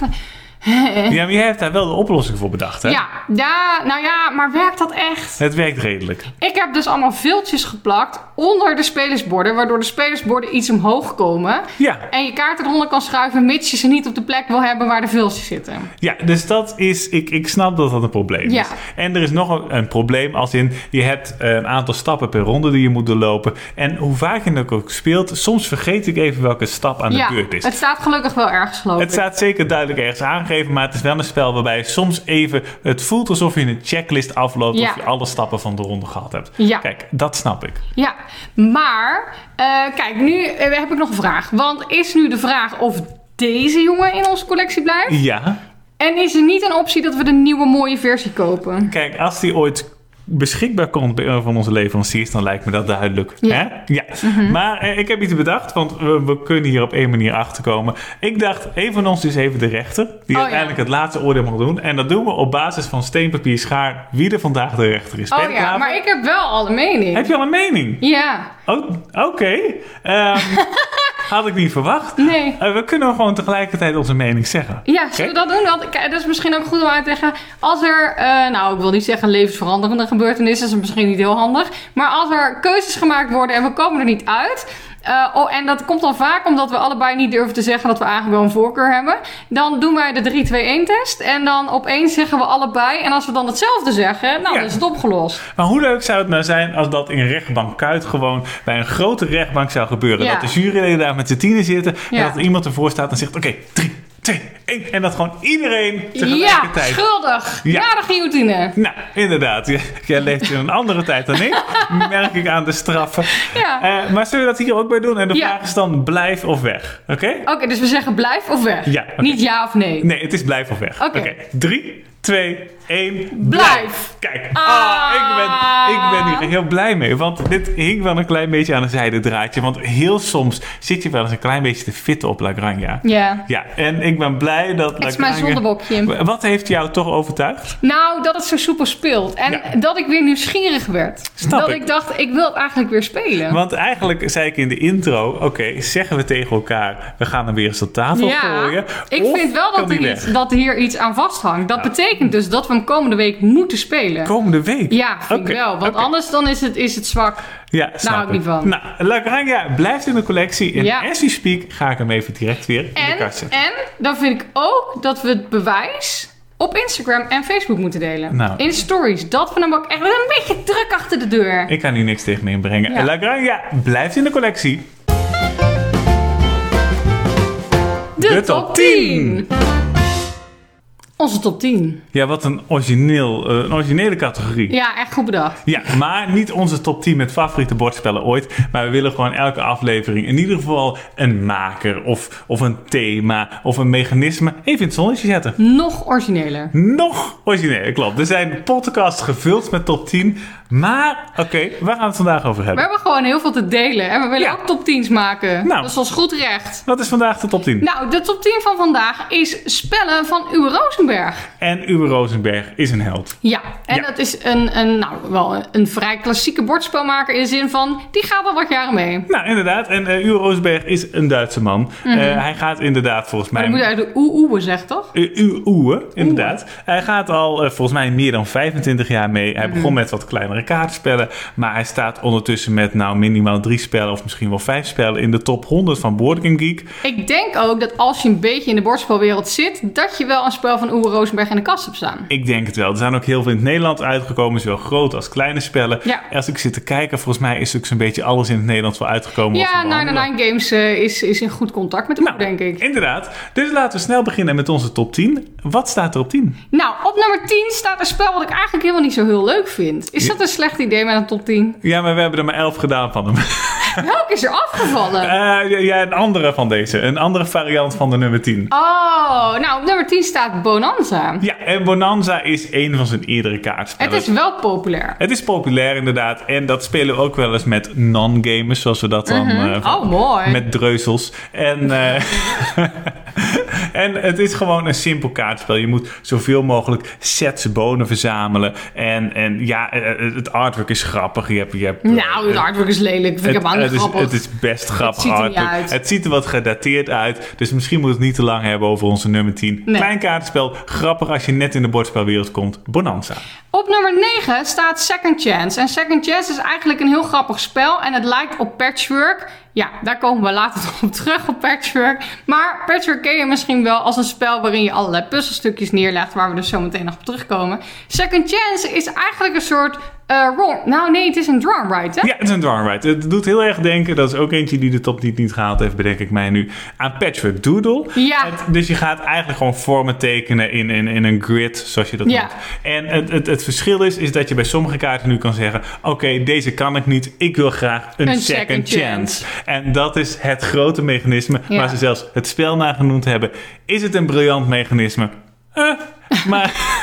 Ja, maar jij hebt daar wel de oplossing voor bedacht, hè? Ja, ja, nou ja, maar werkt dat echt? Het werkt redelijk. Ik heb dus allemaal viltjes geplakt onder de spelersborden, waardoor de spelersborden iets omhoog komen. Ja. En je kaarten eronder kan schuiven, mits je ze niet op de plek wil hebben waar de viltjes zitten. Ja, dus dat is, ik, ik snap dat dat een probleem Ja. is. En er is nog een, een probleem als in, je hebt eh, een aantal stappen per ronde die je moet doorlopen. En hoe vaak je het ook speelt, soms vergeet ik even welke stap aan Ja, de beurt is. het staat gelukkig wel ergens, geloof Het ik. staat zeker duidelijk ergens aangegeven, maar het is wel een spel waarbij je soms even, het voelt alsof je een checklist afloopt Ja. of je alle stappen van de ronde gehad hebt. Ja. Kijk, dat snap ik. Ja, maar eh, kijk, nu eh, heb ik nog een vraag. Want is nu de vraag of deze jongen in onze collectie blijft? Ja, En is er niet een optie dat we de nieuwe mooie versie kopen? kijk, als die ooit beschikbaar komt bij een van onze leveranciers, dan lijkt me dat duidelijk. Ja. Hè? Ja. Maar eh, ik heb iets bedacht, want we, we kunnen hier op één manier achterkomen. Ik dacht, een van ons is even de rechter, die Oh, uiteindelijk ja. het laatste oordeel mag doen. En dat doen we op basis van steen, papier, schaar, wie er vandaag de rechter is. Ben je Oh er ja, klaar maar voor? ik heb wel al een mening. Heb je al een mening? Ja. Oh, oké. Ehm, Had ik niet verwacht. Nee. Uh, we kunnen gewoon tegelijkertijd onze mening zeggen. Ja, zullen we dat doen? Want, kijk, dat is misschien ook goed om uit te leggen. Als er, uh, nou, ik wil niet zeggen levensveranderende gebeurtenissen, dat is misschien niet heel handig. Maar als er keuzes gemaakt worden en we komen er niet uit... Uh, oh, en dat komt dan vaak omdat we allebei niet durven te zeggen dat we eigenlijk wel een voorkeur hebben. Dan doen wij de drie twee een test. En dan opeens zeggen we allebei. En als we dan hetzelfde zeggen, nou, ja. dan is het opgelost. Maar hoe leuk zou het nou zijn als dat in rechtbank Kuit gewoon bij een grote rechtbank zou gebeuren. Ja. Dat de juryleden daar met z'n tienen zitten. Ja. En dat er iemand ervoor staat en zegt, oké, okay, drie, twee, één. En dat gewoon iedereen tegelijkertijd. Ja, schuldig. Ja. Na de guillotine. Nou, inderdaad. J- Jij leeft in een andere tijd dan ik. Merk ik aan de straffen. Ja. Uh, maar zullen we dat hier ook bij doen? En de Ja. vraag is dan blijf of weg. Oké? Okay? Oké, okay, dus we zeggen blijf of weg. Ja, okay. Niet ja of nee. Nee, het is blijf of weg. Oké. Okay. Drie, twee, één. Blijf. Kijk, Ah. ah, ik, ben, ik ben hier heel blij mee. Want dit hing wel een klein beetje aan een zijdendraadje. Want heel soms zit je wel eens een klein beetje te fitten op La Granja. Ja. Ja, en ik ben blij dat Het La is mijn Granja... zondebokje. Wat heeft jou toch overtuigd? Nou, dat het zo soepel speelt. En Ja. dat ik weer nieuwsgierig werd. Snap dat ik. ik dacht, ik wil het eigenlijk weer spelen. Want eigenlijk zei ik in de intro... Oké, okay, zeggen we tegen elkaar... We gaan hem weer eens op tafel ja, gooien. ik of vind wel dat, kan die er weg? iets, dat hier iets aan vasthangt. Dat Ja. betekent dus dat we hem komende week moeten spelen. Komende week? Ja, vind okay. ik wel. Want okay. anders dan is het, is het zwak. Ja, snap hou ik niet van. Nou, La Granja blijft in de collectie. En Ja. as we speak ga ik hem even direct weer in de En, kast zetten. en dan vind ik ook dat we het bewijs op Instagram en Facebook moeten delen. Nou. In stories. Dat we hem ook echt een beetje druk achter de deur. Ik kan hier niks tegen inbrengen. Ja. La Granja blijft in de collectie. De, De top top tien. Onze top tien. Ja, wat een, origineel, uh, een originele categorie. Ja, echt goed bedacht. Ja, maar niet onze top tien met favoriete bordspellen ooit. Maar we willen gewoon elke aflevering in ieder geval een maker of, of een thema of een mechanisme even in het zonnetje zetten. Nog origineler. Nog origineel, klopt. Er zijn podcasts gevuld met top tien. Maar, oké, okay, waar gaan we het vandaag over We hebben? hebben gewoon heel veel te delen. En we willen Ja. ook top tien's maken. Nou. Dat is ons goed recht. Wat is vandaag de top tien? Nou, de top tien van vandaag is spellen van Uwe Rosenberg. En Uwe Rosenberg is een held. Ja, en Ja. dat is een, een, nou, wel een, een vrij klassieke bordspelmaker in de zin van, die gaat al wat jaren mee. Nou, inderdaad. En uh, Uwe Rosenberg is een Duitse man. Mm-hmm. Uh, hij gaat inderdaad volgens mij... Maar dan moet je uit de oe-oe zeggen, toch? Uh, Uwe, inderdaad. Hij gaat al uh, volgens mij meer dan vijfentwintig jaar mee. Hij begon mm. met wat kleinere kaartspellen. Maar hij staat ondertussen met nou minimaal drie spellen of misschien wel vijf spellen in de top honderd van Board Game Geek. Ik denk ook dat als je een beetje in de bordspelwereld zit, dat je wel een spel van Uwe Rosenberg in de kast hebt staan. Ik denk het wel. Er zijn ook heel veel in het Nederlands uitgekomen, zowel grote als kleine spellen. Ja. Als ik zit te kijken, volgens mij is ook zo'n beetje alles in het Nederlands wel uitgekomen. Ja, nine nine Games uh, is, is in goed contact met hem, nou, denk ik. Inderdaad. Dus laten we snel beginnen met onze top tien. Wat staat er op tien? Nou, op nummer tien staat een spel wat ik eigenlijk helemaal niet zo heel leuk vind. Is dat een slecht idee met een top tien? Ja, maar we hebben er maar elf gedaan van hem. Welke is er afgevallen? Uh, ja, een andere van deze. Een andere variant van de nummer tien. Oh, nou op nummer tien staat Bonanza. Ja, en Bonanza is een van zijn eerdere kaartspellen. Het is wel populair. Het is populair inderdaad. En dat spelen we ook wel eens met non-gamers, zoals we dat dan... Mm-hmm. Uh, van, oh, mooi. Met dreuzels. En, uh, en het is gewoon een simpel kaartspel. Je moet zoveel mogelijk sets bonen verzamelen. En, en ja, het artwork is grappig. Je hebt, je hebt, nou, het artwork is lelijk. Vind ik het, helemaal niet het grappig. Is, het is best grappig het ziet er artwork. niet uit. Het ziet er wat gedateerd uit. Dus misschien moet het niet te lang hebben over onze nummer tien. Nee. Klein kaartspel. Grappig als je net in de bordspelwereld komt. Bonanza. Op nummer negen staat Second Chance. En Second Chance is eigenlijk een heel grappig spel. En het lijkt op Patchwork. Ja, daar komen we later nog op terug op Patchwork. Maar Patchwork ken je misschien wel als een spel waarin je allerlei puzzelstukjes neerlegt. Waar we dus zo meteen nog op terugkomen. Second Chance is eigenlijk een soort... Uh, roll. Nou nee, het is een draw and write, hè? Ja, het is een draw and write. Het doet heel erg denken, dat is ook eentje die de top niet, niet gehaald heeft, bedenk ik mij nu, aan Patchwork Doodle. Ja. Het, dus je gaat eigenlijk gewoon vormen tekenen in, in, in een grid, zoals je dat ja. noemt. En het, het, het verschil is, is dat je bij sommige kaarten nu kan zeggen, oké, okay, deze kan ik niet, ik wil graag een, een second, second chance. chance. En dat is het grote mechanisme, ja. waar ze zelfs het spel naar genoemd hebben. Is het een briljant mechanisme? Uh, maar...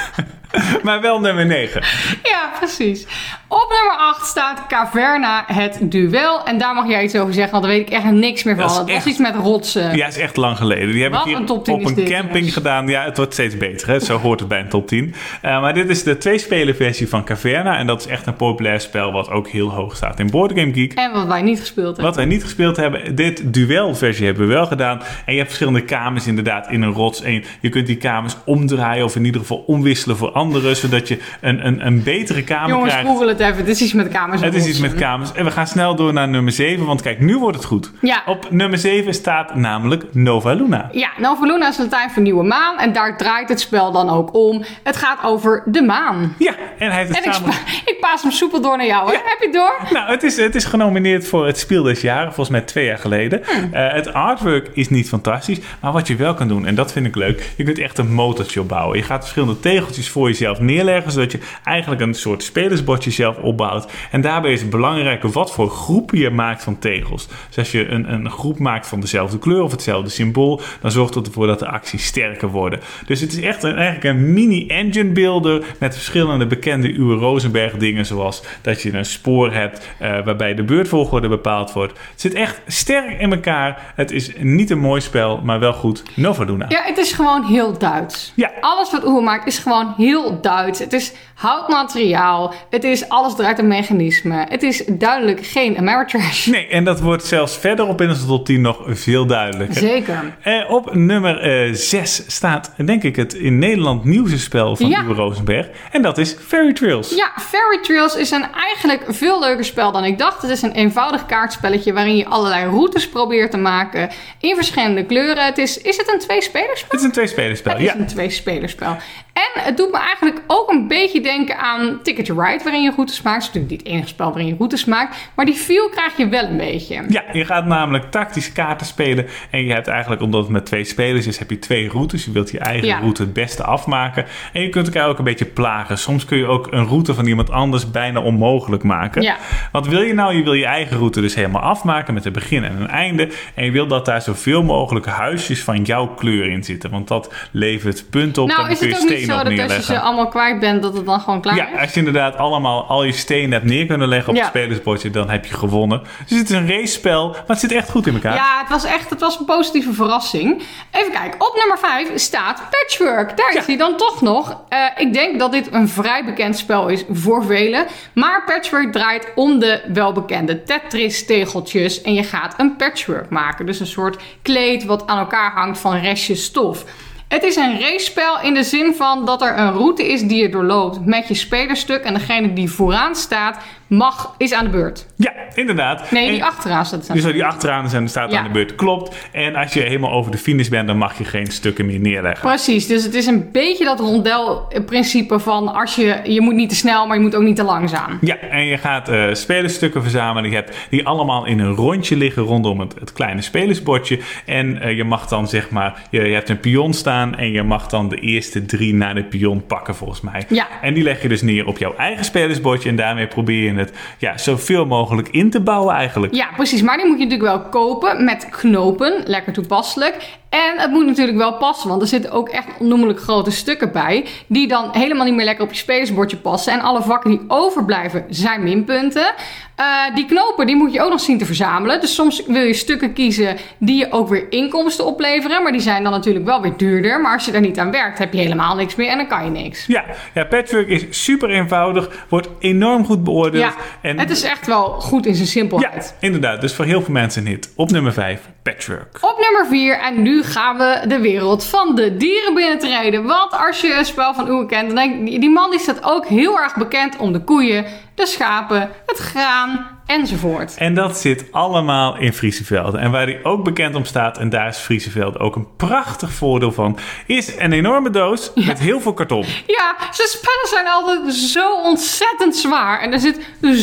Maar wel nummer negen. Ja, precies. Op nummer acht staat Caverna, het duel. En daar mag jij iets over zeggen, want daar weet ik echt niks meer van. Dat is Het was echt- iets met rotsen. Ja, is echt lang geleden. Die heb Wat ik hier een top tien op is een dit, camping jongens. gedaan. Ja, het wordt steeds beter. Hè? Zo hoort het bij een top tien. Uh, maar dit is de twee-speler versie van Caverna. En dat is echt een populair spel wat ook heel hoog staat in Board Game Geek. En wat wij niet gespeeld hebben. Wat wij niet gespeeld hebben, dit duelversie hebben we wel gedaan. En je hebt verschillende kamers inderdaad in een rots. En je kunt die kamers omdraaien of in ieder geval omwisselen voor anderen. Zodat je een, een, een betere kamer Jongens, krijgt. google het even. Het is iets met kamers en Het is iets rotsen. met kamers. En we gaan snel door naar nummer zeven. Want kijk, nu wordt het goed. Ja. Op nummer zeven staat namelijk Nova Luna. Ja, Nova Luna is Latijn voor nieuwe maan. En daar draait het spel dan ook om. Het gaat over de maan. Ja, en hij heeft het En ik, samen... spa- ik paas hem soepel door naar jou. Hè? Ja. Heb je het door? Nou, het is, het is genomineerd voor het Spiel des Jaren, volgens mij twee jaar geleden. Hmm. Uh, het artwork is niet fantastisch, maar wat je wel kan doen, en dat vind ik leuk, je kunt echt een motortje opbouwen. Je gaat verschillende tegeltjes voor jezelf neerleggen, zodat je eigenlijk een soort spelersbordje zelf opbouwt. En daarbij is het belangrijk wat voor groepen je maakt van tegels. Dus als je een, een groep maakt van dezelfde kleur of hetzelfde symbool, dan zorgt het ervoor dat de acties sterker worden. Dus het is echt een, eigenlijk een mini-engine builder met verschillende bekende Uwe Rosenberg dingen, zoals dat je een spoor hebt uh, waarbij de beurtvolgorde bepaald wordt. Het zit echt sterk in elkaar. Het is niet een mooi spel, maar wel goed. Nova Luna. Ja, het is gewoon heel Duits. Ja. Alles wat Oeh maakt is gewoon heel Duits. Het is houtmateriaal. Het is alles draait om mechanisme. Het is duidelijk geen Ameritrash. Nee, en dat wordt zelfs verder op in onze top tien nog veel duidelijker. Zeker. Uh, op nummer uh, zes staat, denk ik, het in Nederland nieuwste spel van Ja. Uwe Rosenberg. En dat is Fairy Trails. Ja, Fairy Trails is een eigenlijk veel leuker spel dan ik dacht. Het is een eenvoudig kaartspelletje waarin je allerlei routes probeert te maken in verschillende kleuren. Het is, is het een twee-spelerspel? Het is een tweespelerspel, Het is ja. een twee-spelerspel. En het doet me eigenlijk ook een beetje denken aan Ticket to Ride, waarin je routes maakt. Het is natuurlijk niet het enige spel waarin je routes maakt. Maar die feel krijg je wel een beetje. Ja, je gaat namelijk tactisch kaarten spelen. En je hebt eigenlijk, omdat het met twee spelers is, heb je twee routes. Je wilt je eigen Ja. route het beste afmaken. En je kunt elkaar ook een beetje plagen. Soms kun je ook een route van iemand anders bijna onmogelijk maken. Ja. Wat wil je nou? Je wil je eigen route dus helemaal afmaken met een begin en een einde. En je wil dat daar zoveel mogelijk huisjes van jouw kleur in zitten. Want dat levert punten op. Nou, dan is kun je het ook niet stenen zo op dat als je neerleggen. ze allemaal kwijt bent, dat het dan gewoon klaar Ja, is? als je inderdaad allemaal al je stenen hebt neer kunnen leggen op Ja. het spelersbordje, dan heb je gewonnen. Dus het is een racespel, maar het zit echt goed in elkaar. Ja, het was echt het was een positieve verrassing. Even kijken, op nummer vijf staat Patchwork. Daar Ja. is hij dan toch nog. Uh, ik denk dat dit een vrij bekend spel is voor velen. Maar Patchwork draait om de welbekende Tetris-tegeltjes. En je gaat een patchwork maken. Dus een soort kleed wat aan elkaar hangt van restjes stof. Het is een racespel in de zin van dat er een route is die je doorloopt met je spelerstuk. En degene die vooraan staat, mag, is aan de beurt. Ja, inderdaad. Nee, En- die achteraan staat. Dus die achteraan zijn, staat Ja. aan de beurt. Klopt. En als je helemaal over de finish bent, dan mag je geen stukken meer neerleggen. Precies, dus het is een beetje dat rondel-principe van als je, je moet niet te snel, maar je moet ook niet te langzaam. Ja, en je gaat uh, spelerstukken verzamelen. Je hebt die allemaal in een rondje liggen rondom het, het kleine spelersbordje. En uh, je mag dan zeg maar, je, je hebt een pion staan en je mag dan de eerste drie naar de pion pakken volgens mij. Ja. En die leg je dus neer op jouw eigen spelersbordje en daarmee probeer je het ja, zoveel mogelijk in te bouwen eigenlijk. Ja, precies, maar die moet je natuurlijk wel kopen met knopen, lekker toepasselijk. En het moet natuurlijk wel passen, want er zitten ook echt onnoemelijk grote stukken bij, die dan helemaal niet meer lekker op je spelersbordje passen. En alle vakken die overblijven zijn minpunten. Uh, die knopen die moet je ook nog zien te verzamelen. Dus soms wil je stukken kiezen die je ook weer inkomsten opleveren, maar die zijn dan natuurlijk wel weer duurder. Maar als je daar niet aan werkt, heb je helemaal niks meer en dan kan je niks. Ja, ja, Patchwork is super eenvoudig, wordt enorm goed beoordeeld. Ja, en het is echt wel goed in zijn simpelheid. Ja, inderdaad. Dus voor heel veel mensen een hit. Op nummer vijf, Patchwork. Op nummer vier, en nu gaan we de wereld van de dieren binnentreden. Want als je een spel van Uwe kent, dan denk je, die man die staat ook heel erg bekend om de koeien, de schapen, het graan enzovoort. En dat zit allemaal in Friesevelde. En waar hij ook bekend om staat, en daar is Friesevelde ook een prachtig voordeel van, is een enorme doos Ja. met heel veel karton. Ja, zijn spellen zijn altijd zo ontzettend zwaar. En er zit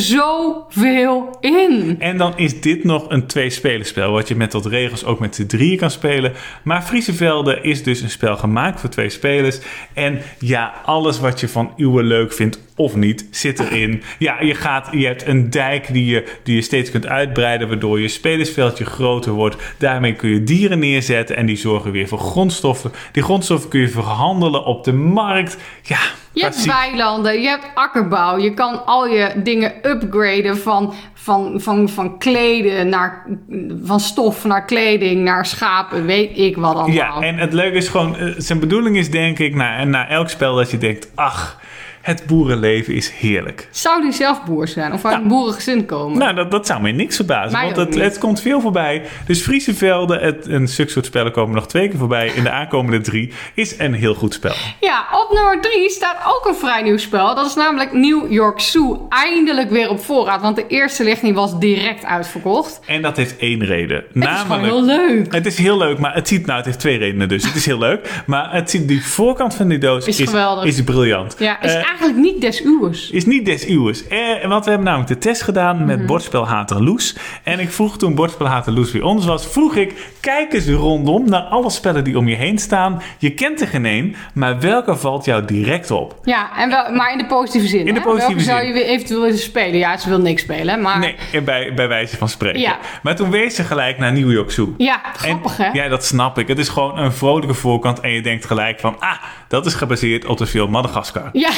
zoveel in. En dan is dit nog een twee-spelerspel, wat je met wat regels ook met z'n drieën kan spelen. Maar Friesevelde is dus een spel gemaakt voor twee spelers. En ja, alles wat je van Uwe leuk vindt, of niet zit erin. Ja, je, gaat, je hebt een dijk die je, die je steeds kunt uitbreiden, waardoor je spelersveldje groter wordt. Daarmee kun je dieren neerzetten en die zorgen weer voor grondstoffen. Die grondstoffen kun je verhandelen op de markt. Ja, je hebt weilanden, je hebt akkerbouw. Je kan al je dingen upgraden van, van, van, van kleden naar, van stof naar kleding, naar schapen, weet ik wat allemaal. Ja, en het leuke is gewoon, zijn bedoeling is denk ik, na, na elk spel dat je denkt, ach, het boerenleven is heerlijk. Zou die zelf boer zijn? Of uit nou, een boerengezin komen? Nou, dat, dat zou mij niks verbazen. Mij want het, het komt veel voorbij. Dus Friese Velden, het, een stuk soort spellen komen nog twee keer voorbij. In de aankomende drie is een heel goed spel. Ja, op nummer drie staat ook een vrij nieuw spel. Dat is namelijk New York Zoo. Eindelijk weer op voorraad. Want de eerste lichting was direct uitverkocht. En dat heeft één reden. Het namelijk, is gewoon heel leuk. Het is heel leuk, maar het ziet... Nou, het heeft twee redenen dus. Het is heel leuk. Maar het ziet, die voorkant van die doos is, is, is briljant. Ja, is uh, eigenlijk niet des uwes. Is niet des uwes. Eh, want we hebben namelijk de test gedaan met mm-hmm. bordspelhater Loes. En ik vroeg toen bordspelhater Loes bij ons was, vroeg ik, kijk eens rondom naar alle spellen die om je heen staan. Je kent er geen één, maar welke valt jou direct op? Ja, en wel, maar in de positieve zin. In de positieve welke zin. zou je eventueel willen spelen? Ja, ze wil niks spelen, maar... Nee, bij, bij wijze van spreken. Ja. Maar toen wees ze gelijk naar New York Zoo. Ja, grappig en, hè? Ja, dat snap ik. Het is gewoon een vrolijke voorkant en je denkt gelijk van, ah, dat is gebaseerd op de film Madagaskar. Ja,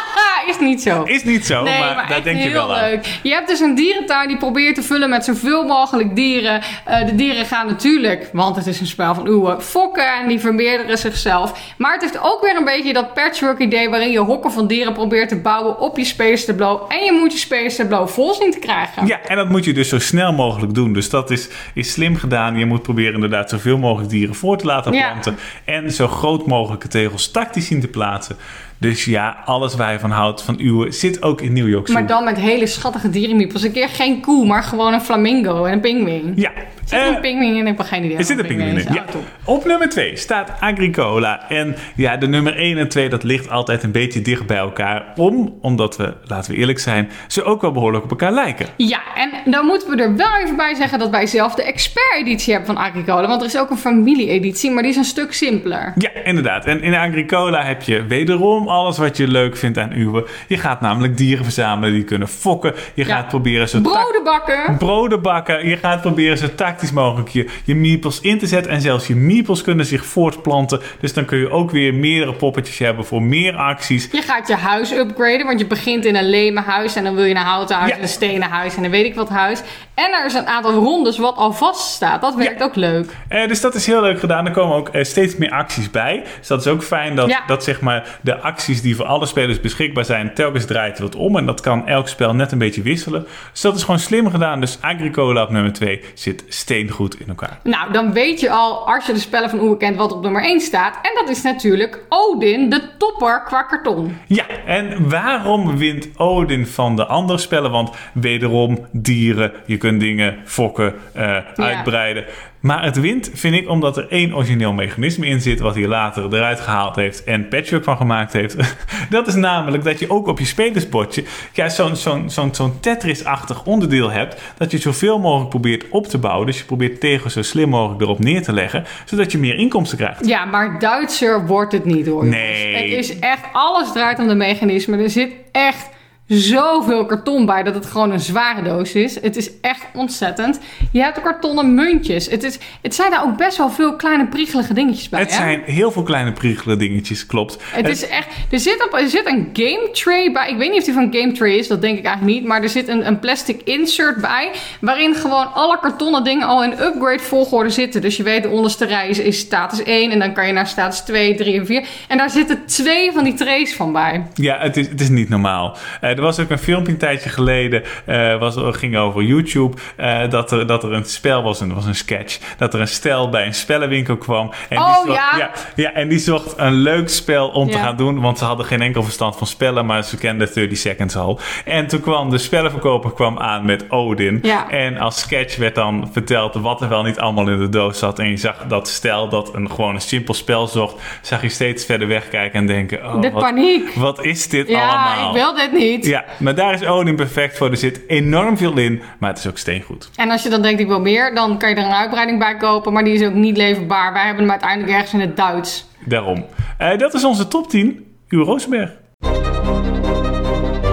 is niet zo. Is niet zo, nee, maar, maar daar denk je wel aan. Leuk. Je hebt dus een dierentuin die probeert te vullen met zoveel mogelijk dieren. Uh, de dieren gaan natuurlijk, want het is een spel van uwe, fokken en die vermeerderen zichzelf. Maar het heeft ook weer een beetje dat patchwork idee waarin je hokken van dieren probeert te bouwen op je speelstableau. En je moet je speelstableau vol zien te krijgen. Ja, en dat moet je dus zo snel mogelijk doen. Dus dat is, is slim gedaan. Je moet proberen inderdaad zoveel mogelijk dieren voor te laten planten. Ja. En zo groot mogelijke tegels tactisch zien te plaatsen. Dus ja, alles waar je van houdt van uwe zit ook in New York Zoo. Maar dan met hele schattige dierenmiepels. Een keer geen koe, maar gewoon een flamingo en een pinguïn. Ja. Zit er uh, een pinguïn in? Ik heb geen idee. Er zit een pinguïn in, ja. Op nummer twee staat Agricola. En ja, de nummer één en twee, dat ligt altijd een beetje dicht bij elkaar. Om, omdat we, laten we eerlijk zijn, ze ook wel behoorlijk op elkaar lijken. Ja, en dan moeten we er wel even bij zeggen dat wij zelf de expert-editie hebben van Agricola. Want er is ook een familie-editie, maar die is een stuk simpeler. Ja, inderdaad. En in Agricola heb je wederom alles wat je leuk vindt aan uwe. Je gaat namelijk dieren verzamelen die kunnen fokken. Je ja. gaat proberen zo... Broden bakken. Broden bakken. Je gaat proberen zo tactisch mogelijk je, je meeples in te zetten. En zelfs je meeples kunnen zich voortplanten. Dus dan kun je ook weer meerdere poppetjes hebben voor meer acties. Je gaat je huis upgraden, want je begint in een lemen huis en dan wil je een houten huis ja. en een stenen huis en dan weet ik wat huis. En er is een aantal rondes wat al vast staat. Dat werkt ja. ook leuk. Uh, dus dat is heel leuk gedaan. Er komen ook uh, steeds meer acties bij. Dus dat is ook fijn dat, ja. dat zeg maar de acties die voor alle spelers beschikbaar zijn, telkens draait wat om. En dat kan elk spel net een beetje wisselen. Dus dat is gewoon slim gedaan. Dus Agricola op nummer twee zit steengoed in elkaar. Nou, dan weet je al, als je de spellen van Uwe kent, wat op nummer één staat. En dat is natuurlijk Odin, de topper qua karton. Ja, en waarom wint Odin van de andere spellen? Want wederom dieren, je kunt dingen fokken, uh, ja. uitbreiden. Maar het wint, vind ik, omdat er één origineel mechanisme in zit, wat hij later eruit gehaald heeft en patchwork van gemaakt heeft. Dat is namelijk dat je ook op je spelersbordje ja, zo'n, zo'n, zo'n, zo'n Tetris-achtig onderdeel hebt, dat je zoveel mogelijk probeert op te bouwen. Dus je probeert tegels zo slim mogelijk erop neer te leggen, zodat je meer inkomsten krijgt. Ja, maar Duitser wordt het niet hoor. Nee. Het is echt, alles draait om de mechanismen. Er zit echt zoveel karton bij dat het gewoon een zware doos is. Het is echt ontzettend. Je hebt kartonnen muntjes. Het, is, het zijn daar ook best wel veel kleine priegelige dingetjes bij. Het hè? zijn heel veel kleine priegelige dingetjes, klopt. Het, het is echt... Er zit, op, er zit een game tray bij. Ik weet niet of die van game tray is. Dat denk ik eigenlijk niet. Maar er zit een, een plastic insert bij. Waarin gewoon alle kartonnen dingen al in upgrade volgorde zitten. Dus je weet, de onderste rij is, is status één. En dan kan je naar status twee, drie en vier. En daar zitten twee van die trays van bij. Ja, het is, het is niet normaal. Uh, er was ook een filmpje een tijdje geleden, uh, was, ging over YouTube, uh, dat, er, dat er een spel was, en was een sketch, dat er een stel bij een spellenwinkel kwam. En oh die zocht, ja? ja! Ja, en die zocht een leuk spel om ja. te gaan doen, want ze hadden geen enkel verstand van spellen, maar ze kenden dertig seconds al. En toen kwam de spellenverkoper kwam aan met Odin. Ja. En als sketch werd dan verteld wat er wel niet allemaal in de doos zat. En je zag dat stel dat een, gewoon een simpel spel zocht, zag je steeds verder wegkijken en denken, oh, de wat, paniek. Wat is dit ja, allemaal? Ja, ik wil dit niet. Ja, maar daar is Odin perfect voor. Er zit enorm veel in, maar het is ook steengoed. En als je dan denkt, ik wil meer, dan kan je er een uitbreiding bij kopen, maar die is ook niet leverbaar. Wij hebben hem uiteindelijk ergens in het Duits. Daarom. Uh, dat is onze top tien. Uwe Rosenberg.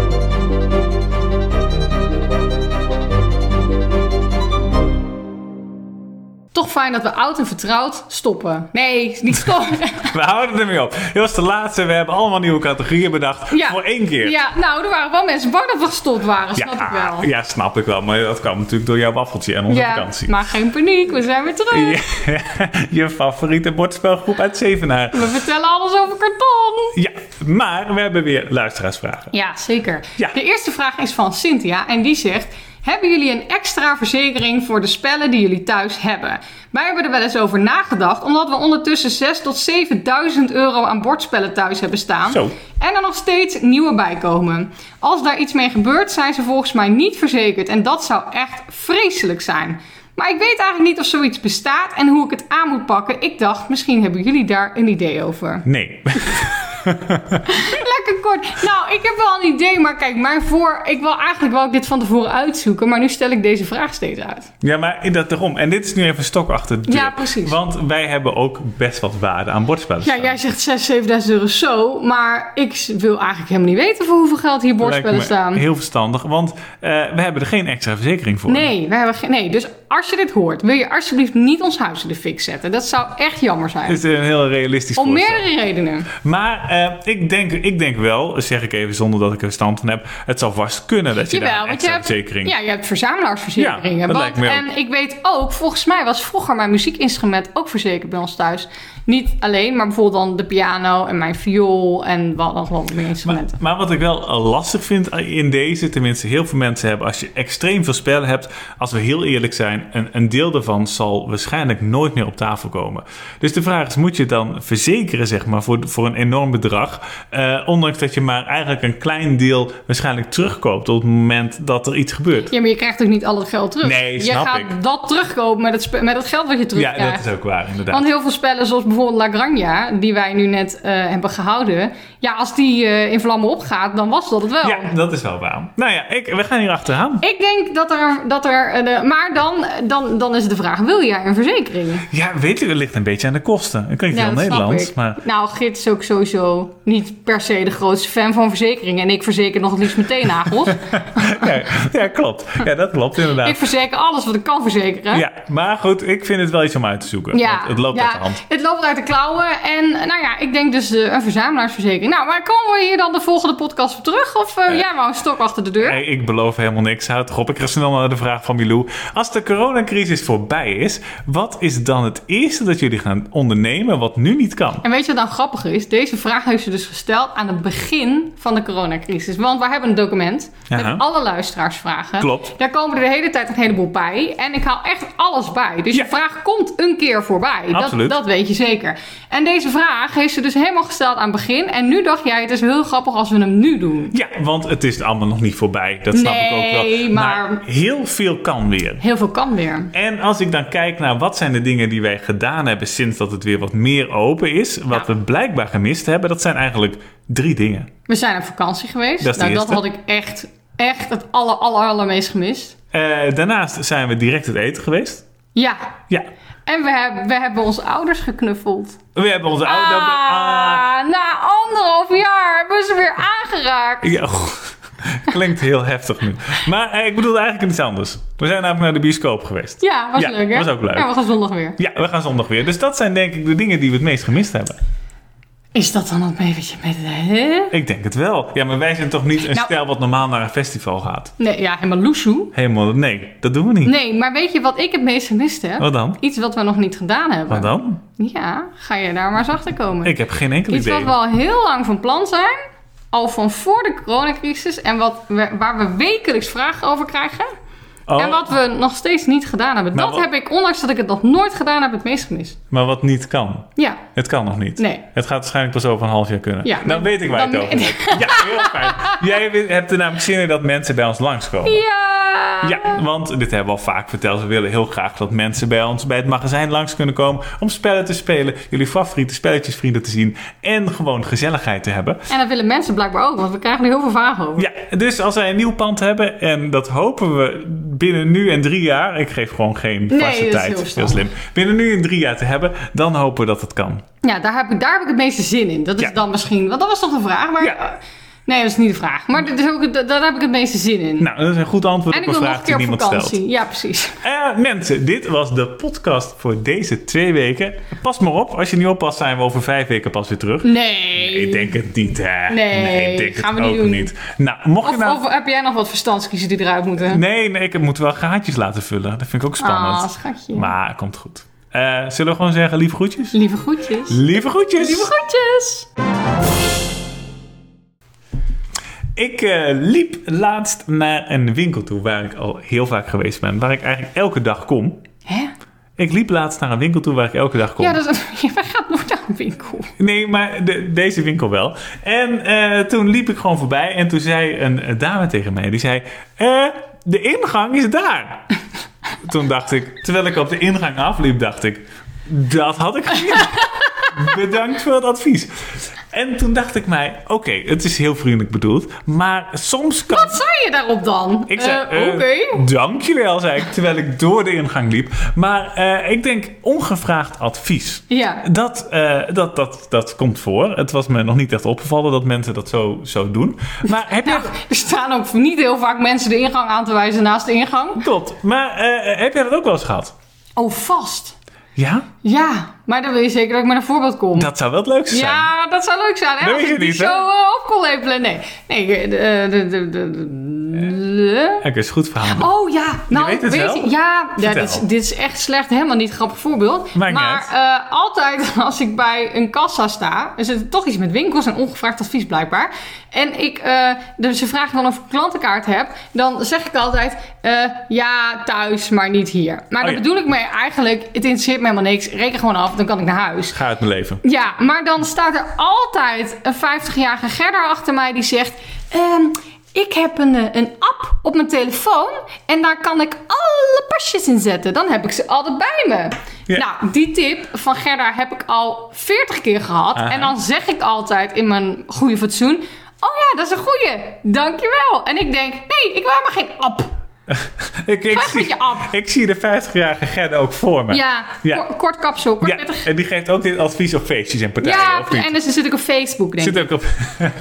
fijn dat we oud en vertrouwd stoppen. Nee, niet stoppen. We houden ermee op. Dit was de laatste. We hebben allemaal nieuwe categorieën bedacht. Ja. Voor één keer. Ja, nou, er waren wel mensen bang dat we gestopt waren. Snap ja, ik wel. Ja, snap ik wel. Maar dat kwam natuurlijk door jouw waffeltje en onze ja, vakantie. maar geen paniek. We zijn weer terug. Ja, je favoriete bordspelgroep uit Zevenaar. We vertellen alles over karton. Ja, maar we hebben weer luisteraarsvragen. Ja, zeker. Ja. De eerste vraag is van Cynthia en die zegt... Hebben jullie een extra verzekering voor de spellen die jullie thuis hebben? Wij hebben er wel eens over nagedacht, omdat we ondertussen zesduizend tot zevenduizend euro aan bordspellen thuis hebben staan. Zo. En er nog steeds nieuwe bij komen. Als daar iets mee gebeurt, zijn ze volgens mij niet verzekerd. En dat zou echt vreselijk zijn. Maar ik weet eigenlijk niet of zoiets bestaat en hoe ik het aan moet pakken. Ik dacht, misschien hebben jullie daar een idee over. Nee. Lekker kort. Nou, ik heb wel een idee, maar kijk, mijn voor... Ik wil eigenlijk wel dit van tevoren uitzoeken, maar nu stel ik deze vraag steeds uit. Ja, maar dat daarom. En dit is nu even stok achter de deur. Ja, precies. Want wij hebben ook best wat waarde aan bordspellen Ja, staan. jij zegt zesduizend, zevenduizend euro zo, maar ik wil eigenlijk helemaal niet weten voor hoeveel geld hier bordspellen Lijkt me staan. heel verstandig, want uh, we hebben er geen extra verzekering voor. Nee, we hebben geen... Nee, dus als je dit hoort, wil je alsjeblieft niet ons huis in de fik zetten. Dat zou echt jammer zijn. Het is een heel realistisch Om voorstel. meerdere redenen. Maar uh, ik, denk, ik denk wel, zeg ik even zonder dat ik er verstand van heb, het zal vast kunnen dat je Jawel, daar een want je extra hebt, verzekering... ja, je hebt verzamelaarsverzekeringen. Ja, dat want, lijkt me ook. En ik weet ook, volgens mij was vroeger mijn muziekinstrument ook verzekerd bij ons thuis. Niet alleen, maar bijvoorbeeld dan de piano en mijn viool en wat nog wel meer instrumenten. Maar, maar wat ik wel lastig vind in deze, tenminste heel veel mensen hebben, als je extreem veel spellen hebt, als we heel eerlijk zijn, een, een deel daarvan zal waarschijnlijk nooit meer op tafel komen. Dus de vraag is, moet je het dan verzekeren, zeg maar, voor, voor een enorm bedrag, uh, ondanks dat je maar eigenlijk een klein deel waarschijnlijk terugkoopt op het moment dat er iets gebeurt. Ja, maar je krijgt ook niet al het geld terug. Nee, snap je gaat ik. dat terugkopen met het, spe- met het geld wat je terugkrijgt. Ja, dat is ook waar, inderdaad. Want heel veel spellen, zoals bijvoorbeeld La Granja, die wij nu net uh, hebben gehouden. Ja, als die uh, in vlammen opgaat, dan was dat het wel. Ja, dat is wel waar. Nou ja, ik, we gaan hier achteraan. Ik denk dat er... Dat er uh, de, maar dan, dan, dan is de vraag, wil jij een verzekering? Ja, weet je, het ligt een beetje aan de kosten. Dat klinkt Ja, heel dat snap Nederlands, ik. maar... Nou, Git is ook sowieso niet per se de grootste fan van verzekeringen. En ik verzeker nog het liefst mijn teennagels. ja, ja, klopt. Ja, dat klopt inderdaad. Ik verzeker alles wat ik kan verzekeren. Ja, maar goed, ik vind het wel iets om uit te zoeken. Ja, want het loopt ja, uit de hand. Het loopt uit de klauwen. En nou ja, ik denk dus uh, een verzamelaarsverzekering. Nou, maar komen we hier dan de volgende podcast op terug? Of uh, uh, jij wou een stok achter de deur? Nee, ik beloof helemaal niks. Houd toch op. Ik ga snel naar de vraag van Milou. Als de coronacrisis voorbij is, wat is dan het eerste dat jullie gaan ondernemen wat nu niet kan? En weet je wat dan grappig is? Deze vraag heeft ze dus gesteld aan het begin van de coronacrisis. Want we hebben een document met Aha. alle luisteraarsvragen. Klopt. Daar komen er de hele tijd een heleboel bij. En ik haal echt alles bij. Dus Ja. je vraag komt een keer voorbij. Absoluut. Dat, dat weet je zeker. En deze vraag heeft ze dus helemaal gesteld aan het begin. En nu dacht jij, het is heel grappig als we hem nu doen. Ja, want het is allemaal nog niet voorbij. Dat snap Nee, ik ook wel. maar- heel veel kan weer. Heel veel kan weer. En als ik dan kijk naar wat zijn de dingen die wij gedaan hebben sinds dat het weer wat meer open is, wat Ja. we blijkbaar gemist hebben, dat zijn eigenlijk drie dingen. We zijn op vakantie geweest. Dat is de nou, dat eerste. had ik echt, echt het aller, aller, allermeest gemist. Uh, daarnaast zijn we direct het eten geweest. Ja. Ja. En we hebben, we hebben onze ouders geknuffeld. We hebben onze oude... Ah, Ah. na anderhalf jaar hebben we ze weer aangeraakt. Ja, oh, klinkt heel heftig nu. Maar eh, ik bedoel eigenlijk iets anders. We zijn namelijk naar de bioscoop geweest. Ja, was Ja, leuk hè? was ook leuk. Ja, we gaan zondag weer. Ja, we gaan zondag weer. Dus dat zijn denk ik de dingen die we het meest gemist hebben. Is dat dan het beetje met de... Hè? Ik denk het wel. Ja, maar wij zijn toch niet een Nou- stel wat normaal naar een festival gaat? Nee, ja, helemaal loesoe. Helemaal, nee, dat doen we niet. Nee, maar weet je wat ik het meest gemist heb? Wat dan? Iets wat we nog niet gedaan hebben. Wat dan? Ja, ga je daar maar eens achter komen. Ik heb geen enkel Iets idee. wat we al heel lang van plan zijn. Al van voor de coronacrisis. En wat we, waar we wekelijks vragen over krijgen. Oh, En wat we nog steeds niet gedaan hebben. Maar Dat wat- heb ik, ondanks dat ik het nog nooit gedaan heb, het meest gemist. Maar wat niet kan. Ja. Het kan nog niet. Nee. Het gaat waarschijnlijk pas over een half jaar kunnen. Ja, dan maar- weet ik waar je dan- het over hebt. Ja, heel fijn. Jij hebt er namelijk zin in dat mensen bij ons langskomen. Ja. Ja, want dit hebben we al vaak verteld. We willen heel graag dat mensen bij ons bij het magazijn langs kunnen komen om spellen te spelen, jullie favoriete spelletjesvrienden te zien en gewoon gezelligheid te hebben. En dat willen mensen blijkbaar ook, want we krijgen er heel veel vragen over. Ja, dus als wij een nieuw pand hebben en dat hopen we binnen nu en drie jaar, ik geef gewoon geen Nee, vaste dat is tijd, heel heel verstandig. slim, binnen nu en drie jaar te hebben, dan hopen we dat het kan. Ja, daar heb ik, daar heb ik het meeste zin in. Dat is Ja. dan misschien, want dat was toch de vraag. Maar Ja. Nee, dat is niet de vraag. Maar dat is ook, da- daar heb ik het meeste zin in. Nou, dat is een goed antwoord en op ik een wil nog vraag een die keer op niemand vakantie. stelt. Ja, precies. Uh, mensen, dit was de podcast voor deze twee weken. Pas maar op, als je niet oppast zijn we over vijf weken pas weer terug. Nee. Nee, ik denk het niet, hè. Nee, ik denk gaan het we niet ook doen. niet. Nou, mocht je Of, nou... of heb jij nog wat verstandskiezen die eruit moeten? Nee, nee, ik moet wel gaatjes laten vullen. Dat vind ik ook spannend. Ah, schatje. Maar komt goed. Uh, zullen we gewoon zeggen, lieve groetjes? Lieve groetjes. Lieve groetjes. Lieve groetjes. Ik uh, liep laatst naar een winkel toe waar ik al heel vaak geweest ben. Waar ik eigenlijk elke dag kom. Hè? Ik liep laatst naar een winkel toe waar ik elke dag kom. Ja, dat is, jij gaat nooit naar een winkel. Nee, maar de, deze winkel wel. En uh, toen liep ik gewoon voorbij en toen zei een, een dame tegen mij. Die zei, uh, de ingang is daar. Toen dacht ik, terwijl ik op de ingang afliep, dacht ik, dat had ik gezien. Bedankt voor het advies. En toen dacht ik mij, oké, okay, het is heel vriendelijk bedoeld, maar soms kan... Wat zei je daarop dan? Ik zei, uh, uh, oké. Okay. Dankjewel, zei ik, terwijl ik door de ingang liep. Maar uh, ik denk, ongevraagd advies. Ja. Dat, uh, dat, dat, dat komt voor. Het was me nog niet echt opgevallen dat mensen dat zo, zo doen. Maar heb nou, je... Er staan ook niet heel vaak mensen de ingang aan te wijzen naast de ingang. Klopt. Maar uh, heb jij dat ook wel eens gehad? Oh, vast. Ja? Ja, maar dan wil je zeker dat ik met een voorbeeld kom. Dat zou wel het leukste zijn. Ja, dat zou leuk zijn. Hè? Dat Als weet je ik die niet, zo hè? uh, op kon lepelen. Nee, nee. De, de, de, de, de... Oké, is goed verhaal. Oh ja, nou weet het weet wel? je, ja, ja dit, is, dit is echt slecht, helemaal niet een grappig voorbeeld. Maakt niet maar uh, altijd als ik bij een kassa sta, is het toch iets met winkels en ongevraagd advies blijkbaar. En ik, uh, dus ze vragen dan of ik een klantenkaart heb, dan zeg ik altijd, uh, ja, thuis, maar niet hier. Maar oh, dan ja. bedoel ik me eigenlijk, het interesseert me helemaal niks, reken gewoon af, dan kan ik naar huis. Ga uit mijn leven. Ja, maar dan staat er altijd een vijftigjarige Gerda achter mij die zegt, um, ik heb een, een app op mijn telefoon en daar kan ik alle pasjes in zetten. Dan heb ik ze altijd bij me. Ja. Nou, die tip van Gerda heb ik al veertig keer gehad. Aha. En dan zeg ik altijd in mijn goede fatsoen, oh ja, dat is een goeie. Dankjewel. En ik denk, nee, ik wou maar geen app. ik, ik, zie, ik zie de vijftigjarige Gerda ook voor me. Ja, ja. Kort, kort kapsel. Kort ja, en die geeft ook dit advies op feestjes en partijen. Ja, of niet? en dus zit ik op Facebook, denk zit ik. Ook op,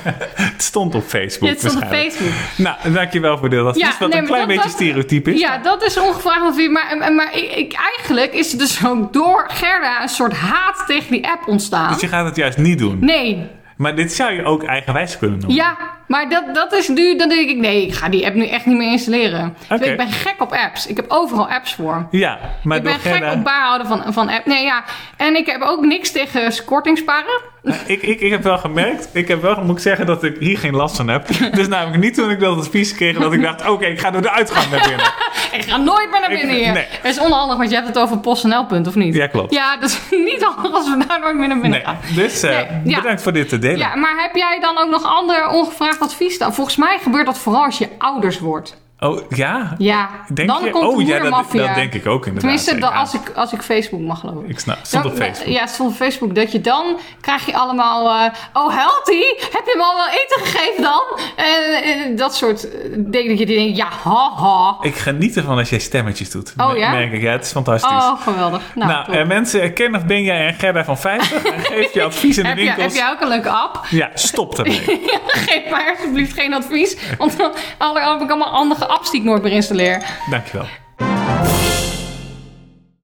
het stond op Facebook. Ja, het stond op Facebook. Nou, dankjewel voor dit advies. Ja, wat nee, een klein beetje dat, stereotype is. Ja, dat is ongevraagd advies. Maar, maar ik, ik, eigenlijk is er dus ook door Gerda een soort haat tegen die app ontstaan. Dus je gaat het juist niet doen? Nee. Maar dit zou je ook eigenwijs kunnen noemen. Ja, maar dat, dat is nu, dan denk ik, nee, ik ga die app nu echt niet meer installeren. Okay. Ik ben gek op apps. Ik heb overal apps voor. Ja, maar ik ben gek Gerda... op bijhouden van, van apps. Nee, ja. En ik heb ook niks tegen kortingsparen. Nou, ik, ik, ik heb wel gemerkt, ik heb wel, moet ik zeggen, dat ik hier geen last van heb. Dus namelijk niet toen ik dat advies kreeg, dat ik dacht, oké, okay, ik ga door de uitgang naar binnen. Ik ga nooit meer naar binnen ik, hier. Nee. Het is onhandig, want je hebt het over PostNL punt, of niet? Ja, klopt. Ja, dat is niet handig als we daar nooit meer naar binnen nee. gaan. Dus uh, nee. bedankt ja. voor dit te delen. Ja, maar heb jij dan ook nog ander ongevraagd advies? Volgens mij gebeurt dat vooral als je ouders wordt. Oh, ja? Ja, denk dan je? komt oh, de ja, dat, moedermafia. dat denk ik ook inderdaad. Tenminste, dan, als, ik, als ik Facebook mag geloven. Ik snap, stond op Facebook. Ja, het stond op Facebook. Dat je dan, krijg je allemaal, uh, oh Helty, heb je hem al wel eten gegeven dan? En uh, dat soort dingen dat je denkt, ja, haha. Ik geniet ervan als jij stemmetjes doet. Oh ja? Merk ik, ja, het is fantastisch. Oh, geweldig. Nou, nou uh, mensen, ken of ben jij en Gerda van vijftig? En geef je advies in de heb winkels. Je, heb jij ook een leuke app? Ja, stop ermee. Ja, geef mij alsjeblieft geen advies. Want dan heb ik allemaal andere apps die ik nooit meer installeer. Dankjewel.